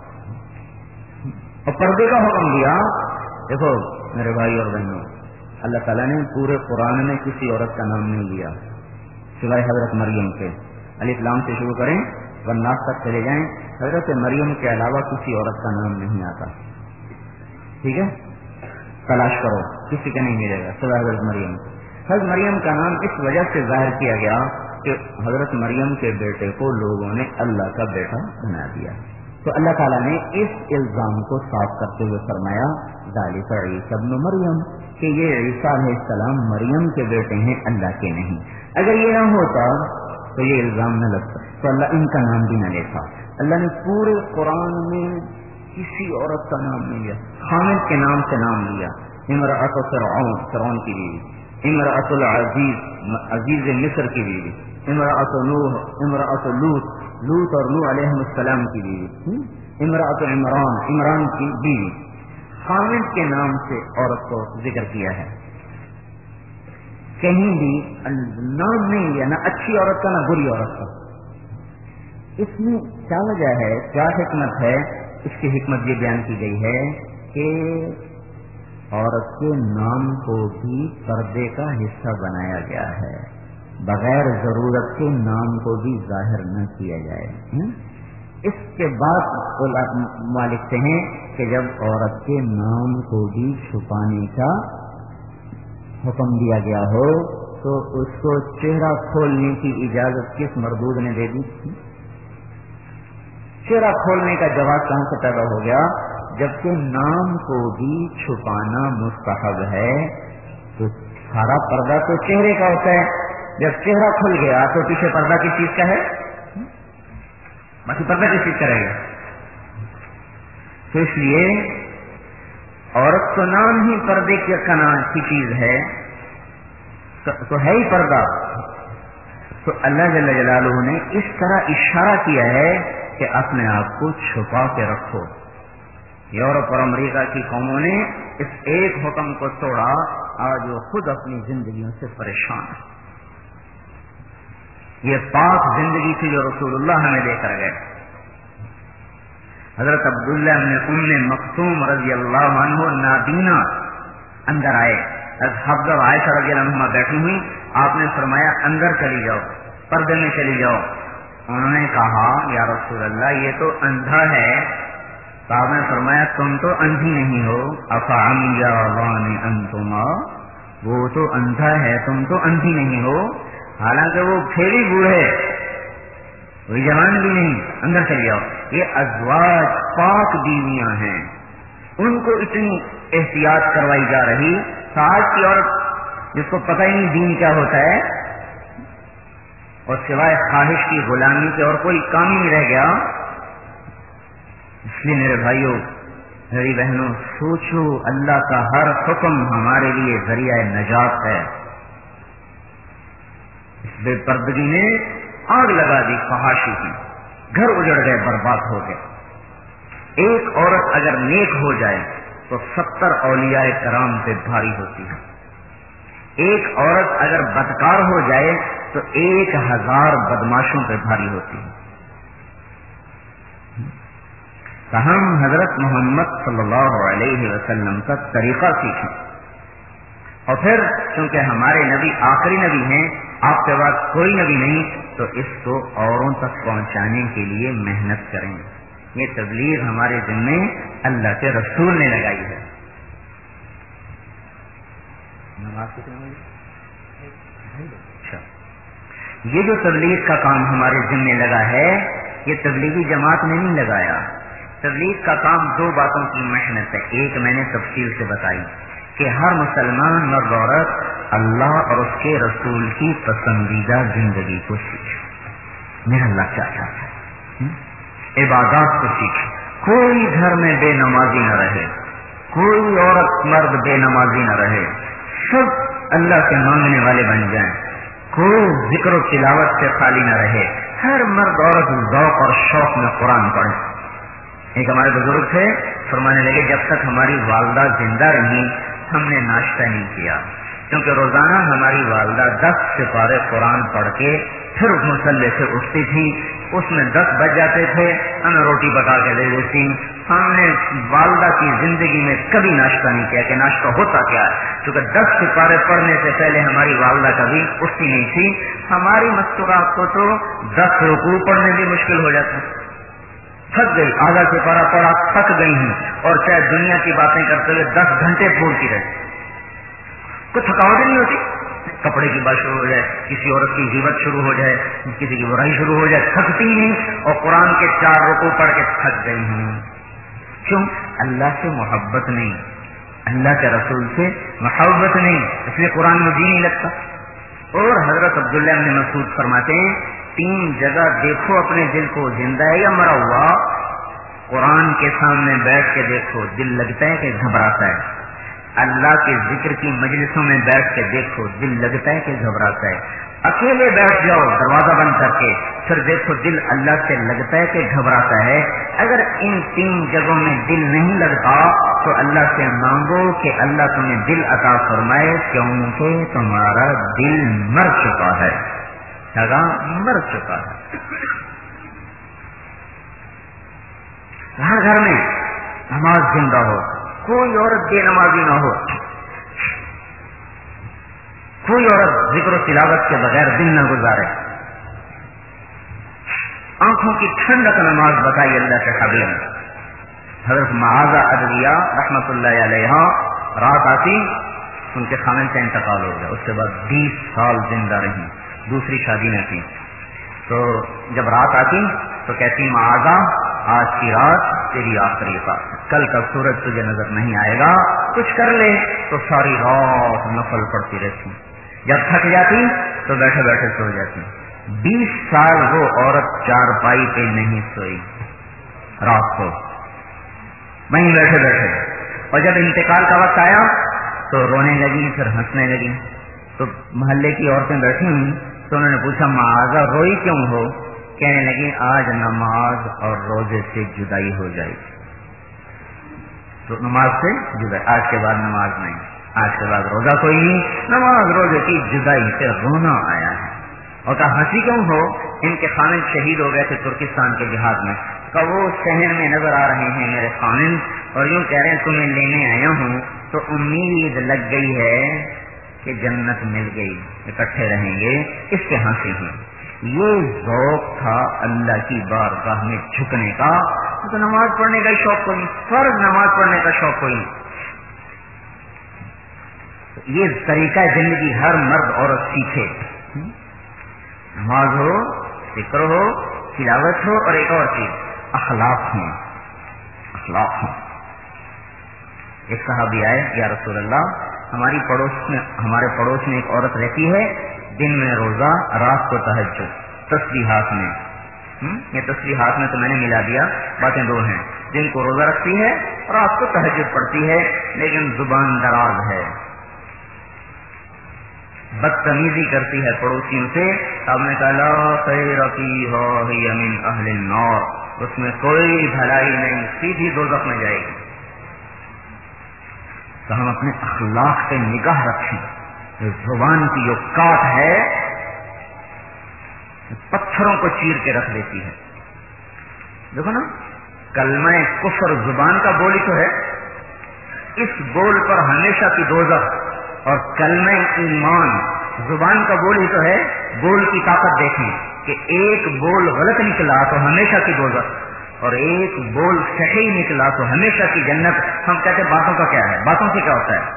B: اور پردے کا حکم دیا. دیکھو میرے بھائی اور بہنوں, اللہ تعالیٰ نے پورے قرآن میں کسی عورت کا نام نہیں لیا سوائے حضرت مریم کے. الف لام سے شروع کریں والناس تک چلے جائیں, حضرت مریم کے علاوہ کسی عورت کا نام نہیں آتا. ٹھیک ہے, تلاش کرو, کسی کا نہیں ملے گا سوائے حضرت مریم. حضرت مریم کا نام اس وجہ سے ظاہر کیا گیا کہ حضرت مریم کے بیٹے کو لوگوں نے اللہ کا بیٹا بنا دیا. تو اللہ تعالیٰ نے اس الزام کو صاف کرتے ہوئے فرمایا ذالک عیسی ابن مریم, کہ یہ عیسیٰ علیہ السلام مریم کے بیٹے ہیں, اللہ کے نہیں. اگر یہ نہ ہوتا تو یہ الزام نہ لگتا, تو اللہ ان کا نام بھی نہ لیتا. اللہ نے پورے قرآن میں کسی عورت کا نام نہیں لیا, حامد کے نام سے نام لیا. امرأۃ فرعون, فرعون کی بیوی. امرأۃ العزیز, عزیز مصر کی بیوی. امرأۃ نوح, امرأۃ لوط, لوط اور نوح علیہ السلام کی بیوی. امرأۃ عمران, عمران کی بیوی. حامد کے نام سے عورت کو ذکر کیا ہے, کہیں بھی نام نہیں لیا, نہ اچھی عورت کا نہ بری عورت کا. اس میں کیا وجہ ہے, کیا حکمت ہے؟ اس کی حکمت یہ بیان کی گئی ہے کہ عورت کے نام کو بھی پردے کا حصہ بنایا گیا ہے, بغیر ضرورت کے نام کو بھی ظاہر نہ کیا جائے. اس کے بعد مالک سے ہیں کہ جب عورت کے نام کو بھی چھپانے کا حکم دیا گیا ہو تو اس کو چہرہ کھولنے کی اجازت کس مردود نے دے دی؟ چہرہ کھولنے کا جواز کہاں سے پیدا ہو گیا؟ جبکہ نام کو بھی چھپانا مستحب ہے تو سارا پردہ تو چہرے کا ہوتا ہے. جب چہرہ کھل گیا تو پیچھے پردہ کس چیز کا ہے؟ باقی پردہ کس چیز کا رہے گا؟ تو اس لیے عورت تو نام ہی پردے کی چیز ہے, تو ہے ہی پردہ. تو اللہ جل جلالہ نے اس طرح اشارہ کیا ہے کہ اپنے آپ کو چھپا کے رکھو. یورپ اور امریکہ کی قوموں نے اس ایک حکم کو توڑا, آج وہ خود اپنی زندگیوں سے پریشان ہے. یہ پاک زندگی تھی جو رسول اللہ ہمیں دے کر گئے. حضرت عبداللہ بن ام مکتوم رضی اللہ عنہ نابینا اندر آئے. حضرت عائشہ رضی اللہ عنہ بیٹھی ہوئی, آپ نے فرمایا اندر چلی جاؤ, پردے میں چلی جاؤ. انہوں نے کہا یا رسول اللہ یہ تو اندھا ہے. تو آپ نے فرمایا تم تو اندھی نہیں ہو, افعمیان انتما, وہ تو اندھا ہے تم تو اندھی نہیں ہو. حالانکہ وہ پھیری بوڑھے, کوئی جوان بھی نہیں. اندر چل جاؤ. یہ ازواج پاک بیویاں ہیں, ان کو اتنی احتیاط کروائی جا رہی. آج کی عورت جس کو پتہ ہی نہیں دین کیا ہوتا ہے اور سوائے خواہش کی غلامی کے اور کوئی کام ہی نہیں رہ گیا. اس لیے میرے بھائیوں میری بہنوں سوچو, اللہ کا ہر حکم ہمارے لیے ذریعہ نجات ہے. اس بے پردگی نے آگ لگا دی فحاشی کی, گھر اجڑ گئے, برباد ہو گئے. ایک عورت اگر نیک ہو جائے تو 70 اولیاء کرام پہ بھاری ہوتی ہے. ایک عورت اگر بدکار ہو جائے تو 1000 بدماشوں پہ بھاری ہوتی ہے. تو ہم حضرت محمد صلی اللہ علیہ وسلم کا طریقہ سیکھیں, اور پھر چونکہ ہمارے نبی آخری نبی ہیں, آپ کے بعد کوئی نبی نہیں, تو اس کو اوروں تک پہنچانے کے لیے محنت کریں. یہ تبلیغ ہمارے ذمے اللہ کے رسول نے لگائی ہے. اچھا, یہ جو تبلیغ کا کام ہمارے ذمے لگا ہے یہ تبلیغی جماعت نے نہیں لگایا. تبلیغ کا کام 2 باتوں کی محنت ہے. ایک میں نے تفصیل سے بتائی کہ ہر مسلمان مرد عورت اللہ اور اس کے رسول کی پسندیدہ زندگی کو سیکھے. میرا اللہ کیا چاہتا ہے, عبادات کو سیکھے. کوئی گھر میں بے نمازی نہ رہے, کوئی عورت مرد بے نمازی نہ رہے, سب اللہ سے مانگنے والے بن جائیں. کوئی ذکر و تلاوت سے خالی نہ رہے, ہر مرد عورت ذوق اور شوق میں قرآن پڑھے. ایک ہمارے بزرگ تھے، فرمانے لگے جب تک ہماری والدہ زندہ رہی ہم نے ناشتہ نہیں کیا، کیونکہ روزانہ ہماری والدہ 10 سپارے قرآن پڑھ کے پھر مصلی سے اٹھتی تھی، اس میں 10 بج جاتے تھے، ہمیں روٹی پکا کے دے دیتی۔ ہم نے والدہ کی زندگی میں کبھی ناشتہ نہیں کیا کہ ناشتہ ہوتا کیا ہے، کیونکہ 10 سپارے پڑھنے سے پہلے ہماری والدہ کبھی اٹھتی نہیں تھی۔ ہماری مستورات کو تو 10 رکوع پڑھنے بھی مشکل ہو جاتا، تھک گئی، آدھا سپارہ پڑھا تھک گئی ہوں، اور چاہے دنیا کی باتیں کرتے ہوئے 10 گھنٹے بولتی رہے، کوئی تھکاوٹ نہیں ہوتی۔ کپڑے کی بات شروع ہو جائے، کسی عورت کی غیبت شروع ہو جائے، کسی کی برائی شروع ہو جائے، تھکتی نہیں، اور قرآن کے 4 رکوع پڑھ کے تھک گئی ہوں۔ کیوں؟ اللہ سے محبت نہیں، اللہ کے رسول سے محبت نہیں، اس لیے قرآن میں جی نہیں لگتا۔ اور حضرت عبداللہ بن مسعود فرماتے ہیں 3 جگہ دیکھو اپنے دل کو زندہ ہے یا مرا ہوا، قرآن کے سامنے بیٹھ کے دیکھو دل لگتا ہے کہ گھبراتا ہے، اللہ کے ذکر کی مجلسوں میں بیٹھ کے دیکھو دل لگتا ہے کہ گھبراتا ہے، اکیلے بیٹھ جاؤ دروازہ بند کر کے پھر دیکھو دل اللہ سے لگتا ہے کہ گھبراتا ہے۔ اگر ان 3 جگہوں میں دل نہیں لگتا تو اللہ سے مانگو کہ اللہ تمہیں دل عطا فرمائے، کیونکہ تمہارا دل مر چکا ہے، مر چکا ہے۔ ہر گھر میں نماز زندہ ہو، کوئی عورت بے نمازی نہ ہو، کوئی عورت ذکر و تلاوت کے بغیر دن نہ گزارے، آنکھوں کی ٹھنڈک نماز بتائی اللہ کے حبیب۔ حضرت معاذہ ادویہ رحمت اللہ علیہ رات آتی ان کے خامن سے انتقال ہو گیا، اس کے بعد 20 سال زندہ رہی، دوسری شادی میں تھی، تو جب رات آتی تو کہتی معاذہ آج کی رات تیری آخری رات، کل کا سورج تجھے نظر نہیں آئے گا، کچھ کر لے، تو ساری رات نفل پڑتی رہتی، جب تھک جاتی تو بیٹھے بیٹھے سو جاتی۔ 20 سال وہ عورت چارپائی پہ نہیں سوئی، رات کو وہیں بیٹھے بیٹھے، اور جب انتقال کا وقت آیا تو رونے لگی، پھر ہنسنے لگی، تو محلے کی عورتیں بیٹھی ہوئی تو انہوں نے پوچھا معاذہ روئی کیوں ہو؟ کہنے لگی آج نماز اور روزے سے جدائی ہو جائے گی، تو نماز سے جدائی، آج کے بعد نماز نہیں، آج کے بعد روزہ کوئی نہیں، نماز روزے کی جدائی سے رونا آیا ہے۔ اور کہا ہنسی کیوں ہو؟ ان کے خامن شہید ہو گئے تھے ترکستان کے جہاد میں، کہ وہ شہر میں نظر آ رہے ہیں میرے خامن، اور یوں کہہ رہے ہیں تمہیں لینے آیا ہوں، تو امید لگ گئی ہے کہ جنت مل گئی، اکٹھے رہیں گے، اس کے ہنسی ہیں۔ یہ ذوق تھا اللہ کی بارگاہ میں جھکنے کا، تو نماز پڑھنے کا شوق کوئی، فرض نماز پڑھنے کا شوق کوئی۔ یہ طریقہ زندگی ہر مرد عورت سیکھے، نماز ہو، ذکر ہو، تلاوت ہو، اور ایک اور چیز اخلاق ہوں، اخلاق ہوں۔ ایک صحابی آئے، یا رسول اللہ ہمارے پڑوس میں ایک عورت رہتی ہے، دن میں روزہ، رات کو تہجد، تسبیحات میں، یہ تسبیحات میں تو میں نے ملا دیا، باتیں 2 ہیں، دن کو روزہ رکھتی ہے، رات کو تہجد پڑھتی ہے، لیکن زبان دراز ہے، بدتمیزی کرتی ہے پڑوسیوں سے۔ آپ نے کہا لا خیر فیہا ہی من اہل النار، اس میں کوئی بھلائی نہیں، سیدھی دوزخ میں جائے گی۔ تو ہم اپنے اخلاق پہ نگاہ رکھیں، زبان کی جو کاٹ ہے پتھروں کو چیر کے رکھ دیتی ہے۔ دیکھو نا، کلمہ کفر زبان کا بول ہی تو ہے، اس بول پر ہمیشہ کی دوزخ، اور کلمہ ایمان زبان کا بول ہی تو ہے، بول کی طاقت دیکھیں کہ ایک بول غلط نکلا تو ہمیشہ کی دوزخ، اور ایک بول صحیح نکلا تو ہمیشہ کی جنت۔ ہم کہتے ہیں باتوں کا کیا ہے، باتوں سے کیا ہوتا ہے؟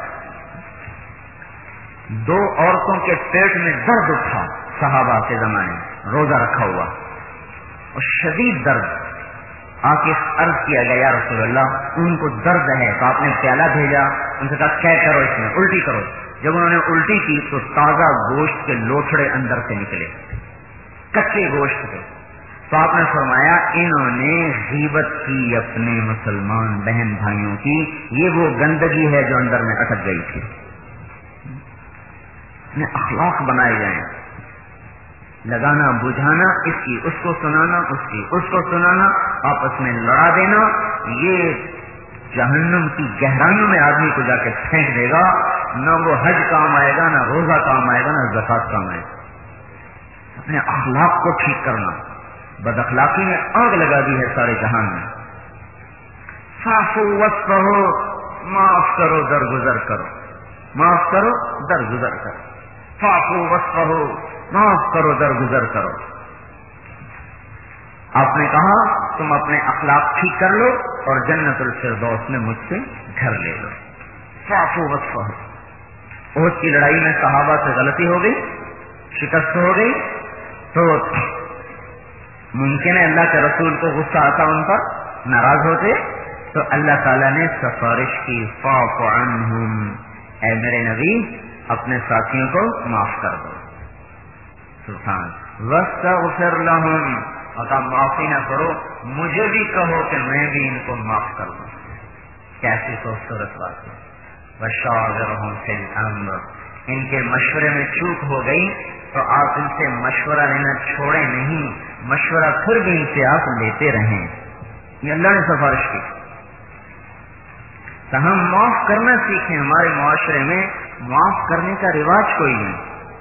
B: 2 عورتوں کے پیٹ میں درد اٹھا صحابہ کے زمانے، روزہ رکھا ہوا اور شدید درد، آ کے عرض کیا گیا یا رسول اللہ ان کو درد ہے، تو آپ نے پیالہ بھیجا، ان سے کہا کیا کرو، اس میں الٹی کرو۔ جب انہوں نے الٹی کی تو تازہ گوشت کے لوتھڑے اندر سے نکلے، کچے گوشت کے، تو آپ نے فرمایا انہوں نے غیبت کی اپنے مسلمان بہن بھائیوں کی، یہ وہ گندگی ہے جو اندر میں اٹک گئی تھی۔ اخلاق بنائے جائیں، لگانا بجھانا اس کی اس کو سنانا، اس کی اس کو سنانا، آپس میں لڑا دینا، یہ جہنم کی گہرائیوں میں آدمی کو جا کے پھینک دے گا. نہ وہ حج کام آئے گا، نہ روزہ کام آئے گا، نہ زکات کام آئے گا. اپنے اخلاق کو ٹھیک کرنا. بد اخلاقی نے آگ لگا دی ہے سارے جہان میں. فاعفو واصفحو، معاف کرو درگزر کرو، معاف کرو درگزر کرو. فاعفو واصفحو، معاف کرو درگزر کرو. آپ نے کہا تم اپنے اخلاق ٹھیک کر لو اور جنت الفردوس میں مجھ سے گھر لے لو. فاعفو واصفحو. احد کی لڑائی میں صحابہ سے غلطی ہو گئی، شکست ہو گئی، تو ممکن ہے اللہ کے رسول کو غصہ آتا، ان پر ناراض ہوتے، تو اللہ تعالیٰ نے سفارش کی، فاعف عنہم، اے میرے نبی اپنے ساتھیوں کو معاف کر دو. سبحان. واستغفر لہم، اور معافی نہ کرو، مجھے بھی کہو کہ میں بھی ان کو معاف کر دوں. کیسی خوبصورت بات ہے. وشاورہم فی الامر، ان کے مشورے میں چوک ہو گئی تو آپ ان سے مشورہ لینا چھوڑیں نہیں، مشورہ پھر بھی ان سے آپ لیتے رہیں. یہ اللہ نے سفارش کی. تو ہم معاف کرنا سیکھیں. ہمارے معاشرے میں معاف کرنے کا رواج کوئی نہیں.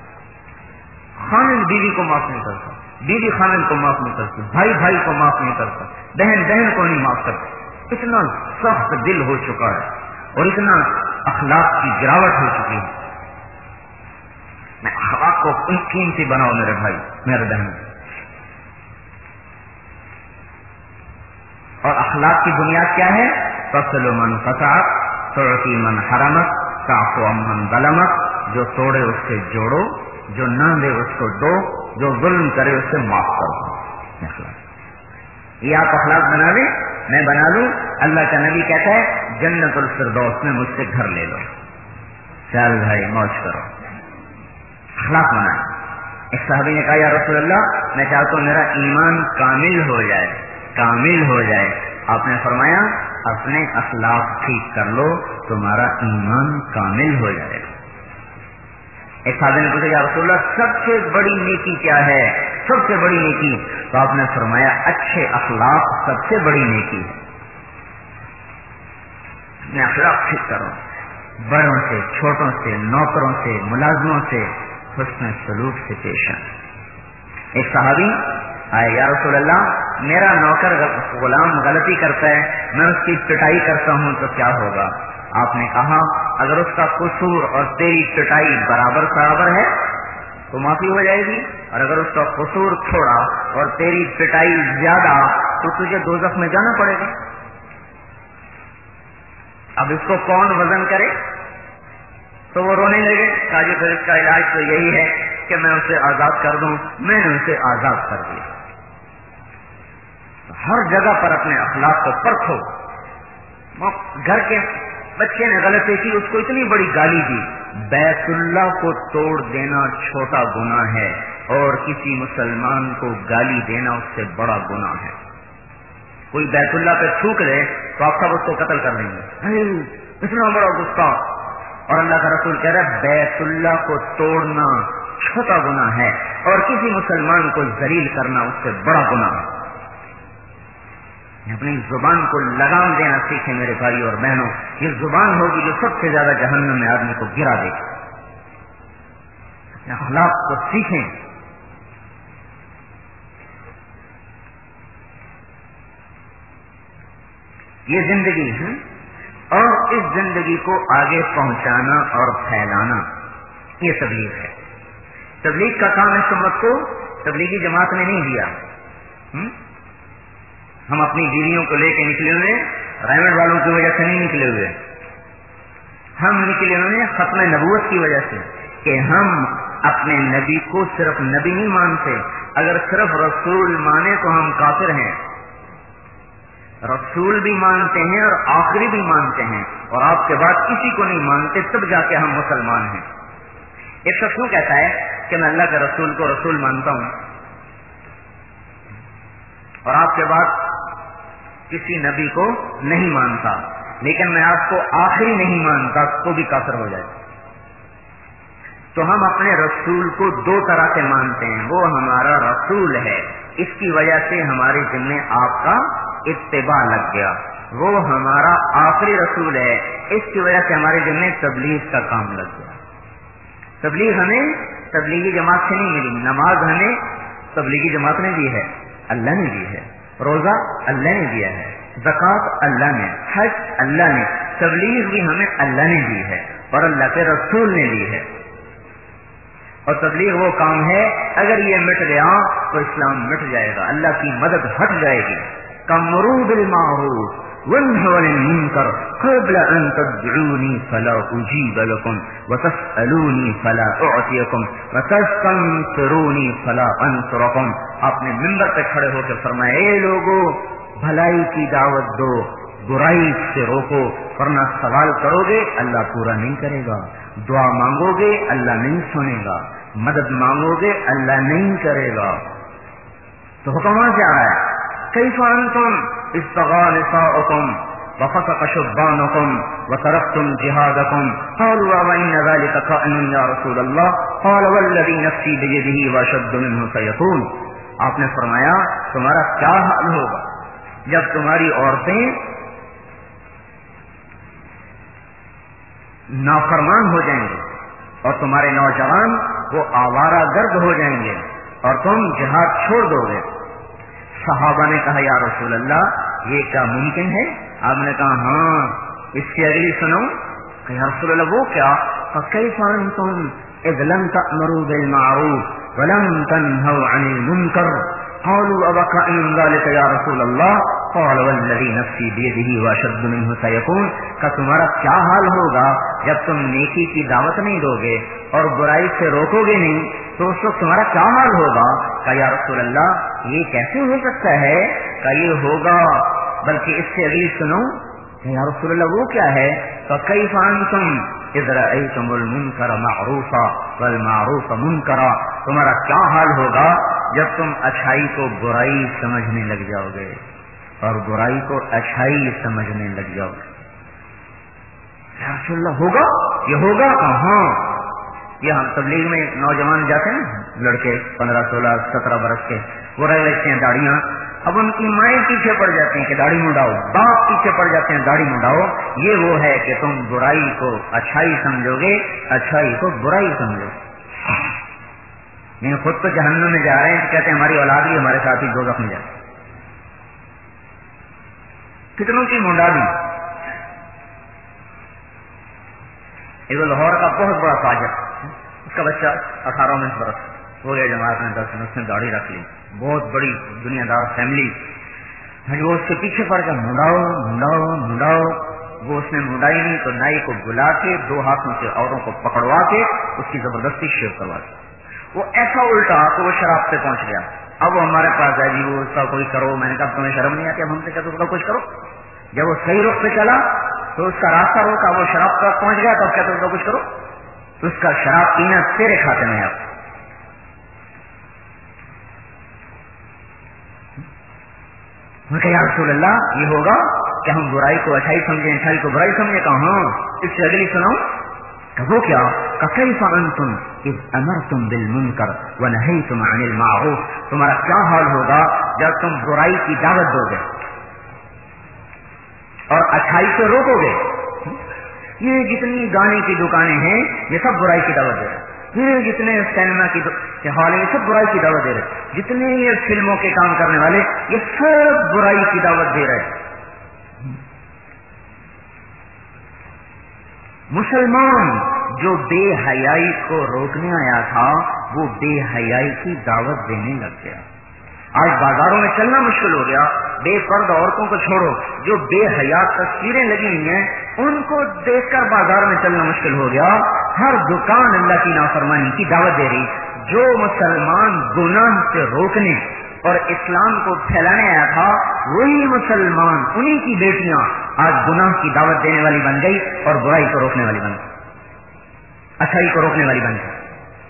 B: خامن بیوی کو معاف نہیں کرتا، بیوی خامن کو معاف نہیں کرتی، بھائی بھائی کو معاف نہیں کرتا، بہن بہن کو نہیں معاف کرتی. اتنا سخت دل ہو چکا ہے اور اتنا اخلاق کی گراوٹ ہو چکی ہے. میں اخلاق کو قیمتی بناؤ میرے بھائی میرے بہن. اور اخلاق کی بنیاد کیا ہے؟ فصل من قطعت، تعطی من حرمت، تعفو عمن ظلمت. جو توڑے اس سے جوڑو، جو نہ دے اس کو دو، جو ظلم کرے اس سے معاف کرو. یہ آپ اخلاق بنا لیں، میں بنا لوں. اللہ کا نبی کہتا ہے جنت الفردوس میں مجھ سے گھر لے لو. چل بھائی موج کرو، اخلاق بنائیں. ایک صحابی نے کہا یا رسول اللہ میں چاہتا ہوں میرا ایمان کامل ہو جائے، کامل ہو جائے. آپ نے فرمایا اپنے اخلاق ٹھیک کر لو، تمہارا ایمان کامل ہو جائے گا. ایک صحابی نے پوچھا یا رسول اللہ سب سے بڑی نیکی کیا ہے؟ سب سے بڑی نیکی؟ تو آپ نے فرمایا اچھے اخلاق سب سے بڑی نیکی ہے. میں اخلاق ٹھیک کروں، بڑوں سے، چھوٹوں سے، نوکروں سے، ملازموں سے حسن سلوک سے پیش آئیں. ایک صحابی آئے یا رسول اللہ میرا نوکر غلام غلطی کرتا ہے، میں اس کی پٹائی کرتا ہوں تو کیا ہوگا؟ آپ نے کہا اگر اس کا قصور اور تیری پٹائی برابر ہے تو معافی ہو جائے گی، اور اگر اس کا قصور تھوڑا اور تیری پٹائی زیادہ تو تجھے دوزخ میں جانا پڑے گا. اب اس کو کون وزن کرے؟ تو وہ رونے لگے. کہا جی پھر اس کا علاج تو یہی ہے کہ میں اسے آزاد کر دوں. میں نے اسے آزاد کر دیا. ہر جگہ پر اپنے اخلاق کو پرکھو. گھر کے بچے نے غلطی کی، اس کو اتنی بڑی گالی دی. بیت اللہ کو توڑ دینا چھوٹا گناہ ہے اور کسی مسلمان کو گالی دینا اس سے بڑا گناہ ہے. کوئی بیت اللہ پہ تھوک دے تو آپ سب اس کو قتل کر دیں گے، اتنا بڑا غصہ. اور اللہ کا رسول کہہ رہا ہے بیت اللہ کو توڑنا چھوٹا گناہ ہے اور کسی مسلمان کو ذلیل کرنا اس سے بڑا گناہ ہے. اپنی زبان کو لگام دینا سیکھیں میرے بھائی اور بہنوں. یہ زبان ہوگی جو سب سے زیادہ جہنم میں آدمی کو گرا دے گی. اخلاق کو سیکھیں. یہ زندگی ہے اور اس زندگی کو آگے پہنچانا اور پھیلانا یہ تبلیغ ہے. تبلیغ کا کام اس امت کو تبلیغی جماعت نے نہیں دیا. ہم اپنی بیویوں کو لے کے نکلے ہوئے رائمنڈ والوں کی وجہ سے نہیں نکلے ہوئے. ہم نکلے ہوئے ختم نبوت کی وجہ سے کہ ہم اپنے نبی کو صرف نبی نہیں مانتے. اگر صرف رسول مانے تو ہم کافر ہیں. رسول بھی مانتے ہیں اور آخری بھی مانتے ہیں اور آپ کے بعد کسی کو نہیں مانتے، تب جا کے ہم مسلمان ہیں. ایک شخص کیوں کہتا ہے کہ میں اللہ کے رسول کو رسول مانتا ہوں اور آپ کے بعد کسی نبی کو نہیں مانتا، لیکن میں آپ کو آخری نہیں مانتا، تو بھی کافر ہو جائے.
A: تو ہم اپنے رسول کو دو طرح سے مانتے ہیں. وہ ہمارا رسول ہے، اس کی وجہ سے ہمارے ذمہ آپ کا اتباع لگ گیا. وہ ہمارا آخری رسول ہے، اس کی وجہ سے ہمارے ذمہ تبلیغ کا کام لگ گیا. تبلیغ ہمیں تبلیغی جماعت سے نہیں ملی. نماز ہمیں تبلیغی جماعت نے دی ہے، اللہ نے دی ہے. روزہ اللہ نے دیا ہے، زکوٰۃ اللہ نے، حج اللہ نے. تبلیغ بھی ہمیں اللہ نے دی ہے اور اللہ کے رسول نے دی ہے. اور تبلیغ وہ کام ہے، اگر یہ مٹ گیا تو اسلام مٹ جائے گا، اللہ کی مدد ہٹ جائے گی. کمروا بالمعروف وانهوا عن المنکر قبل ان تدعونی فلا اجیب لکم وتسألونی فلا اعطیکم وتستنصرونی فلا انصرکم. آپ نے منبر پہ کھڑے ہو کے فرمایا، اے لوگو بھلائی کی دعوت دو، برائی سے روکو، ورنہ سوال کرو گے اللہ پورا نہیں کرے گا، دعا مانگو گے اللہ نہیں سنے گا، مدد مانگو گے اللہ نہیں کرے گا. تو حکم وہاں سے آ رہا ہے، کیف انتم استغا نساؤکم وفسق شبانکم وترکتم جہادکم قالوا وإن ذلك كائن یا رسول اللہ قال والذی نفسی بیدہ واشد منہ سیکون. آپ نے فرمایا تمہارا کیا حال ہوگا جب تمہاری عورتیں نافرمان ہو جائیں گے اور تمہارے نوجوان وہ آوارہ گرد ہو جائیں گے اور تم جہاد چھوڑ دو گے. صحابہ نے کہا یا رسول اللہ یہ کیا ممکن ہے؟ آپ نے کہا ہاں. اس کی اگلی سنو کہ یا رسول اللہ وہ کیا؟ فَكَيْفَ أَنْتُمْ إِذْ لَمْ تَأْمُرُوا بِالْمَعْرُوفِ وَلَمْ تَنْهَوْا عَنِ الْمُنْكَرِ قالوا أَوَكَأَنْ ذَلِكَ يَا رسول اللہ قال والذی نفسی بیدہ واشد منہ سیکون. کہ تمہارا کیا حال ہوگا جب تم نیکی کی دعوت نہیں دو گے اور برائی سے روکو گے نہیں تو اس وقت تمہارا کیا حال ہوگا؟ کہ یا رسول اللہ یہ کیسے ہو سکتا ہے؟ کہ یہ ہوگا، بلکہ اس سے اگلی سنو کہ یا رسول اللہ وہ کیا ہے؟ فَكَيْفَ أَنْتُمْ إِذْ رَأَيْتُمُ الْمُنْكَرَ مَعْرُوفًا وَالْمَعْرُوفَ مُنْكَرًا. تمہارا کیا حال ہوگا جب تم اچھائی کو برائی سمجھنے لگ جاؤ گے اور برائی کو اچھائی سمجھنے لگ جاؤ گے. یا رسول اللہ ہوگا؟ یہ ہوگا؟ ہاں. یہ ہم تبلیغ میں نوجوان جاتے ہیں لڑکے 15 16 17 برس کے، وہ رہ لیتے ہیں داڑیاں. اب ان کی مائیں پیچھے پڑ جاتی ہیں کہ داڑھی منڈاؤ، باپ پیچھے پڑ جاتے ہیں داڑھی منڈاؤ. یہ وہ ہے کہ تم برائی کو اچھائی سمجھو گے، اچھائی کو برائی سمجھو. نہیں خود تو جہنم میں جا رہے ہیں، کہتے ہیں ہماری اولاد بھی ہمارے ساتھ ہی دوزخ میں جائے. کتنوں کی منڈا دی. ایک لاہور کا بہت بڑا تاجر، اس کا بچہ 18 برس ہو گیا جماعت میں 10 میں، اس نے داڑھی رکھ لی، بہت بڑی دنیا دار فیملی. وہ اس کے پیچھے پڑ کے منڈاؤ منڈاؤ منڈاؤ. وہ اس نے منڈائی نہیں تو نائی کو بلا کے 2 ہاتھوں سے عورتوں کو پکڑوا کے اس کی زبردستی شیو کروا دی. وہ ایسا الٹا تو وہ شراب پہ پہنچ گیا. اب وہ ہمارے پاس آئے جی وہ اس کا کوئی کرو. میں نے کہا تمہیں شرم نہیں آتی؟ اب ہم سے کہتے اس کا کچھ کرو. جب وہ صحیح رخ پہ چلا تو اس کا راستہ روکا، وہ شراب تک پہنچ گیا تو اب کہتے اس کا کچھ کرو. تو اس کا شراب پینا تیرے کھاتے میں. اب میں کہا یا رسول اللہ یہ ہوگا کہ ہم برائی کو اچھائی سمجھیں، اچھائی کو برائی سمجھیں؟ کہا ہاں. اس سے اگلی سناؤ کہ وہ کیا؟ کیف انتم اذ امرتم بالمنکر ونہیتم عن المعروف. تمہارا کیا حال ہوگا جب تم برائی کی دعوت دو گے اور اچھائی سے روکو گے. یہ جتنی گانے کی دکانیں ہیں یہ سب برائی کی دعوت دے رہے ہیں. یہ جتنے سینما کے ہال ہیں یہ سب برائی کی دعوت دے رہے ہیں. جتنے یہ فلموں کے کام کرنے والے یہ سب برائی کی دعوت دے رہے ہیں. مسلمان جو بے حیائی کو روکنے آیا تھا وہ بے حیائی کی دعوت دینے لگ گیا. آج بازاروں میں چلنا مشکل ہو گیا. بے پردہ عورتوں کو چھوڑو، جو بے حیا تصویریں لگی ہوئی ہیں ان کو دیکھ کر بازار میں چلنا مشکل ہو گیا. ہر دکان اللہ کی نافرمانی کی دعوت دے رہی. جو مسلمان گناہ سے روکنے اور اسلام کو پھیلانے آیا تھا وہی مسلمان، انہی کی بیٹیاں آج گناہ کی دعوت دینے والی بن گئی اور برائی کو روکنے والی بن گئی، اچھائی کو روکنے والی بن گئی.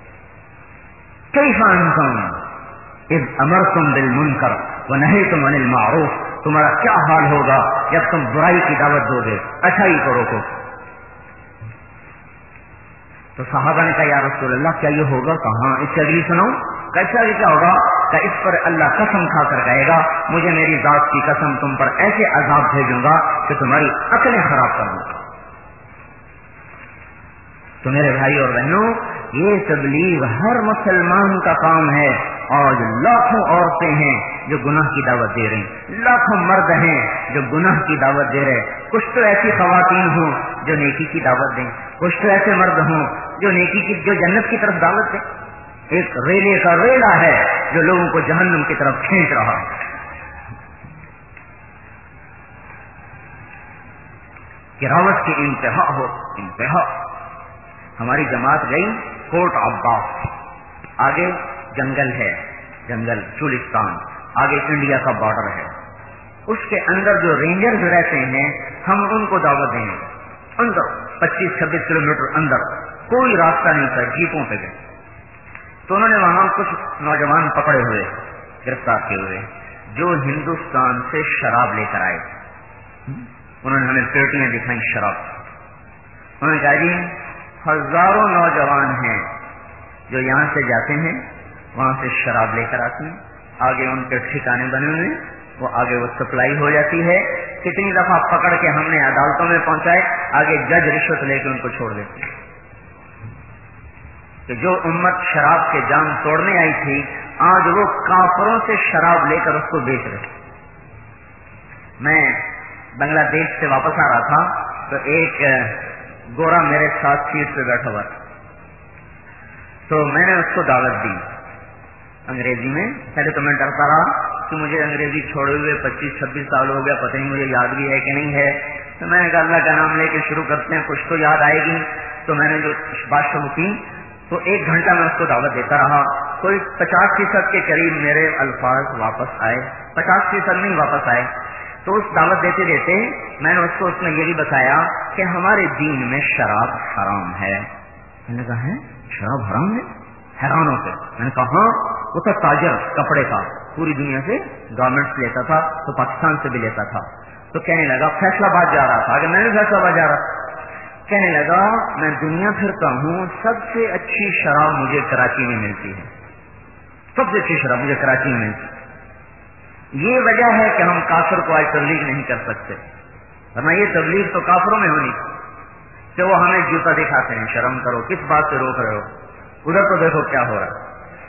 A: کیف انتم اذ امرتم بالمنکر ونہیتم عن المعروف. تمہارا کیا حال ہوگا جب تم برائی کی دعوت دو گے، اچھائی کو روکو.
B: تو صحابہ نے کہا یا رسول اللہ کیا یہ ہوگا؟ کہاں، اس سے اگلی سنو. کیسا یہ کیا ہوگا؟ کہ اس پر اللہ قسم کھا کر کہے گا مجھے میری ذات کی قسم تم پر ایسے عذاب بھیجوں گا کہ تمہاری عقلیں خراب کر دوں گا. تو میرے بھائی اور بہنوں، یہ تبلیغ ہر مسلمان کا کام ہے. اور لاکھوں عورتیں ہیں جو گناہ کی دعوت دے رہی ہیں، لاکھوں مرد ہیں جو گناہ کی دعوت دے رہے. کچھ تو ایسی خواتین ہوں جو نیکی کی دعوت دیں، کچھ تو ایسے مرد ہوں جو نیکی کی، جو جنت کی طرف دعوت دیں. ایک ریلے کا ریلا ہے جو لوگوں کو جہنم کی طرف کھینچ رہا ہے. گراوٹ کی انتہا ہو انتہا. ہماری جماعت گئی کوٹ عباس، آگے جنگل ہے، جنگل چولستان، آگے انڈیا کا بارڈر ہے. اس کے اندر جو رینجرز رہتے ہیں ہم ان کو دعوت دیں گے. اندر 25-26 کلومیٹر اندر کوئی راستہ نہیں تھا، جیپوں پہ گئے. تو انہوں نے وہاں کچھ نوجوان پکڑے ہوئے، گرفتار کیے ہوئے، جو ہندوستان سے شراب لے کر آئے. انہوں نے ہمیں پیٹیاں دکھائیں شراب. انہوں نے کہا جی ہزاروں نوجوان ہیں جو یہاں سے جاتے ہیں وہاں سے شراب لے کر آتے ہیں، آگے ان کے ٹھکانے بنے ہوئے ہیں، وہ آگے وہ سپلائی ہو جاتی ہے. کتنی دفعہ پکڑ کے ہم نے عدالتوں میں پہنچائے، آگے جج رشوت لے کے ان کو چھوڑ دیتے ہیں. کہ جو امت شراب کے جام توڑنے آئی تھی آج وہ کافروں سے شراب لے کر اس کو بیچ رہے. میں بنگلہ دیش سے واپس آ رہا تھا تو ایک گورا میرے ساتھ سیٹ پہ بیٹھا ہوا تھا. تو میں نے اس کو دعوت دی انگریزی میں. پہلے تو میں ڈرتا رہا کہ مجھے انگریزی چھوڑے ہوئے 25-26 سال ہو گیا، پتہ نہیں مجھے یاد بھی ہے کہ نہیں ہے. تو میں نے کہا اللہ کا نام لے کے شروع کرتے ہیں، کچھ تو یاد آئے گی. تو میں نے جو بات شروع کی تو 1 گھنٹہ میں اس کو دعوت دیتا رہا. کوئی 50% کے قریب میرے الفاظ واپس آئے، 50% نہیں واپس آئے. تو اس دعوت دیتے دیتے میں نے اس کو اس میں یہ بھی بتایا کہ ہمارے دین میں شراب حرام ہے. میں نے کہا ہے شراب حرام ہے؟ حیران ہو کے میں نے کہا ہاں. وہ تھا تاجر کپڑے کا، پوری دنیا سے گارمنٹس لیتا تھا تو پاکستان سے بھی لیتا تھا. تو کہنے لگا فیصلہ آباد جا رہا تھا، آگے میں نے فیصلہ آباد جا رہا. کہنے لگا میں دنیا پھرتا ہوں، سب سے اچھی شراب مجھے کراچی میں ملتی ہے، سب سے اچھی شراب مجھے کراچی میں ملتی ہے. یہ وجہ ہے کہ ہم کافر کو آج تبلیغ نہیں کر سکتے، ورنہ یہ تبلیغ تو کافروں میں ہونی کہ وہ ہمیں جوتا دکھاتے ہیں. شرم کرو، کس بات سے روک رہے ہو؟ ادھر تو دیکھو کیا ہو رہا ہے.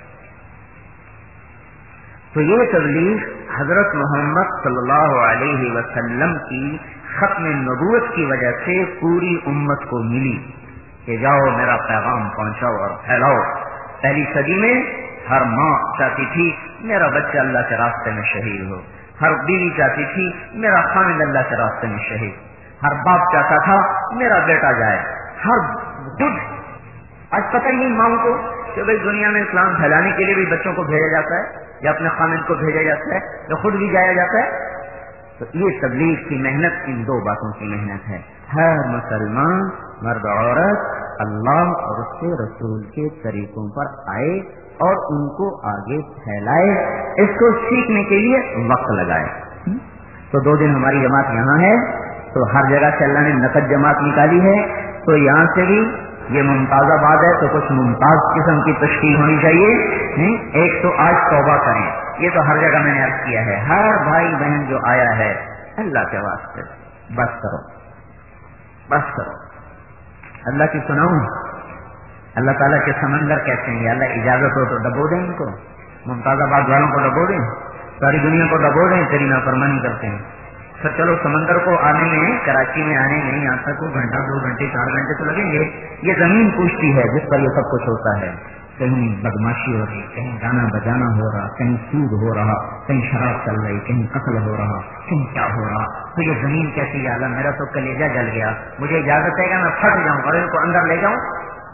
B: تو یہ تبلیغ حضرت محمد صلی اللہ علیہ وسلم کی ختم نبوت کی وجہ سے پوری امت کو ملی کہ جاؤ میرا پیغام پہنچاؤ اور پھیلاؤ. پہلی صدی میں ہر ماں چاہتی تھی میرا بچہ اللہ کے راستے میں شہید ہو، ہر بیوی چاہتی تھی میرا خامد اللہ کے راستے میں شہید، ہر باپ چاہتا تھا میرا بیٹا جائے. ہر خود آج پتہ ہی نہیں ماں کو کہ بھائی دنیا میں اسلام پھیلانے کے لیے بھی بچوں کو بھیجا جاتا ہے یا اپنے خامد کو بھیجا جاتا ہے یا خود بھی جایا جاتا ہے. تو یہ تبلیغ کی محنت ان 2 باتوں کی محنت ہے. ہر مسلمان مرد عورت اللہ اور اس کے رسول کے طریقوں پر آئے اور ان کو آگے پھیلائے، اس کو سیکھنے کے لیے وقت لگائے. تو 2 دن ہماری جماعت یہاں ہے، تو ہر جگہ سے اللہ نے نقد جماعت نکالی ہے. تو یہاں سے بھی یہ ممتاز آباد ہے تو کچھ ممتاز قسم کی تشکیل ہونی چاہیے. ایک تو آج توبہ کریں، یہ تو ہر جگہ میں نے عرض کیا ہے. ہر بھائی بہن جو آیا ہے اللہ کے واسطے بس کرو، بس کرو. اللہ کی سناؤں، اللہ تعالیٰ کے سمندر کہتے ہیں اللہ اجازت ہو تو ڈبو دیں ان کو، ممتاز آباد والوں کو ڈبو دیں، ساری دنیا کو ڈبو دیں، تیری نافرمانی کرتے ہیں. سر چلو سمندر کو آنے میں، کراچی میں آنے میں یہاں تک 1 گھنٹہ 2 گھنٹے 4 گھنٹے تو لگیں گے. یہ زمین پوچھتی ہے جس پر یہ سب کچھ ہوتا ہے. کہیں بدماشی ہو رہی، کہیں گانا بجانا ہو رہا، کہیں سود ہو رہا، کہیں شراب چل رہی، کہیں قتل ہو رہا، کہیں کیا ہو رہا. تو یہ زمین کیسی ہے؟ اللہ میرا تو کلیجہ جل گیا، مجھے اجازت ہے کہ میں پھٹ جاؤں اور ان کو اندر لے جاؤں.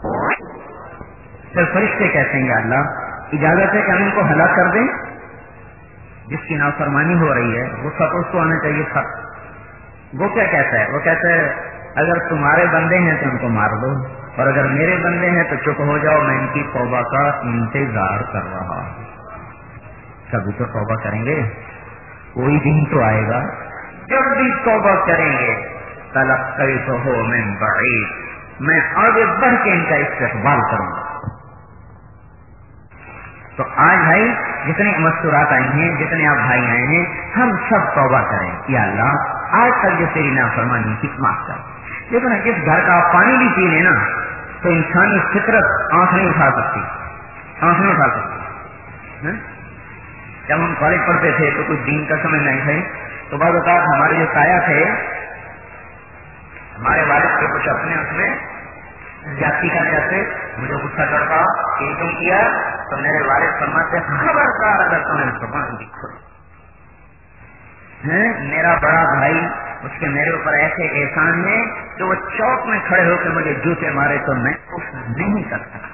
B: پھر فرشتے کہتے ہیں یا اللہ اجازت ہے کہ ہم ان کو ہلاک کر دیں. جس کی نافرمانی ہو رہی ہے وہ سب اس کو آنا چاہیے سب. وہ کیا کہتا ہے؟ وہ کہتا ہے اگر تمہارے بندے ہیں تو ان کو مار دو، اور اگر میرے بندے ہیں تو چپ ہو جاؤ، میں ان کی توبہ کا انتظار کر رہا ہوں. کبھی تو توبہ کریں گے، کوئی دن تو آئے گا جب بھی توبہ کریں گے. تلقیتہ من بعید، میں آگے بڑھ کے ان کا استقبال کروں گا. تو آج بھائی جتنے مستورات آئی ہیں، جتنے آپ بھائی آئے ہیں، ہم سب توبہ کریں. یا اللہ آج تک جو تیری نافرمانی کی معاف کر. دیکھو نا، جس گھر کا آپ پانی بھی پی لیں نا تو انسانی فطرت آنکھ نہیں اٹھا سکتی، آنکھ نہیں اٹھا سکتی. جب ہم کالج پڑھتے تھے تو کچھ دین کا سمجھ نہیں تھے، تو بعض اوقات ہمارے جو سایہ تھے، ہمارے والد کے کچھ اپنے اس میں زیادتی کر جاتے، مجھے غصہ کرتا کہ تم کیا، تو میرے والد فرماتے خبردار اگر تمہیں زبان بھی کھل. میرا بڑا بھائی، اس کے میرے اوپر ایسے احسان ہے کہ وہ چوک میں کھڑے ہو کے مجھے جوتے مارے تو میں کچھ نہیں کر سکتا.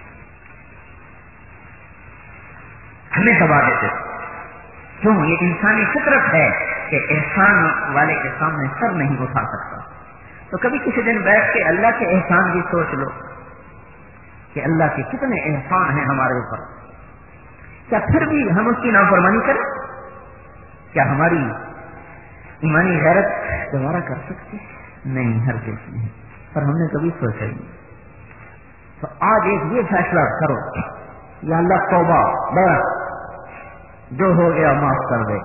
B: ہمیں دبا دیتے کیوں؟ یہ انسانی فطرت ہے کہ احسان والے کے سامنے سر نہیں اٹھا سکتا. تو کبھی کسی دن بیٹھ کے اللہ کے احسان بھی سوچ لو کہ اللہ کے کتنے احسان ہیں ہمارے اوپر. کیا پھر بھی ہم اس کی نافرمانی کریں؟ کیا ہماری ایمانی غیرت دوبارہ کر سکتی؟ نہیں، ہرگز نہیں. پر ہم نے کبھی سوچا ہی نہیں. تو آج ایک یہ فیصلہ کرو، یا اللہ توبہ، بس جو ہو گیا معاف کر دے.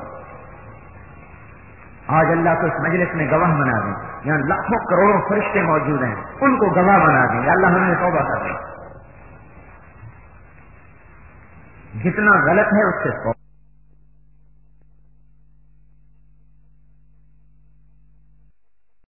B: آج اللہ کو اس مجلس میں گواہ بنا دیں، یہاں لاکھوں کروڑوں فرشتے موجود ہیں، ان کو گواہ بنا دیں. یا اللہ ہم نے توبہ کر دیں، جتنا غلط ہے اس سے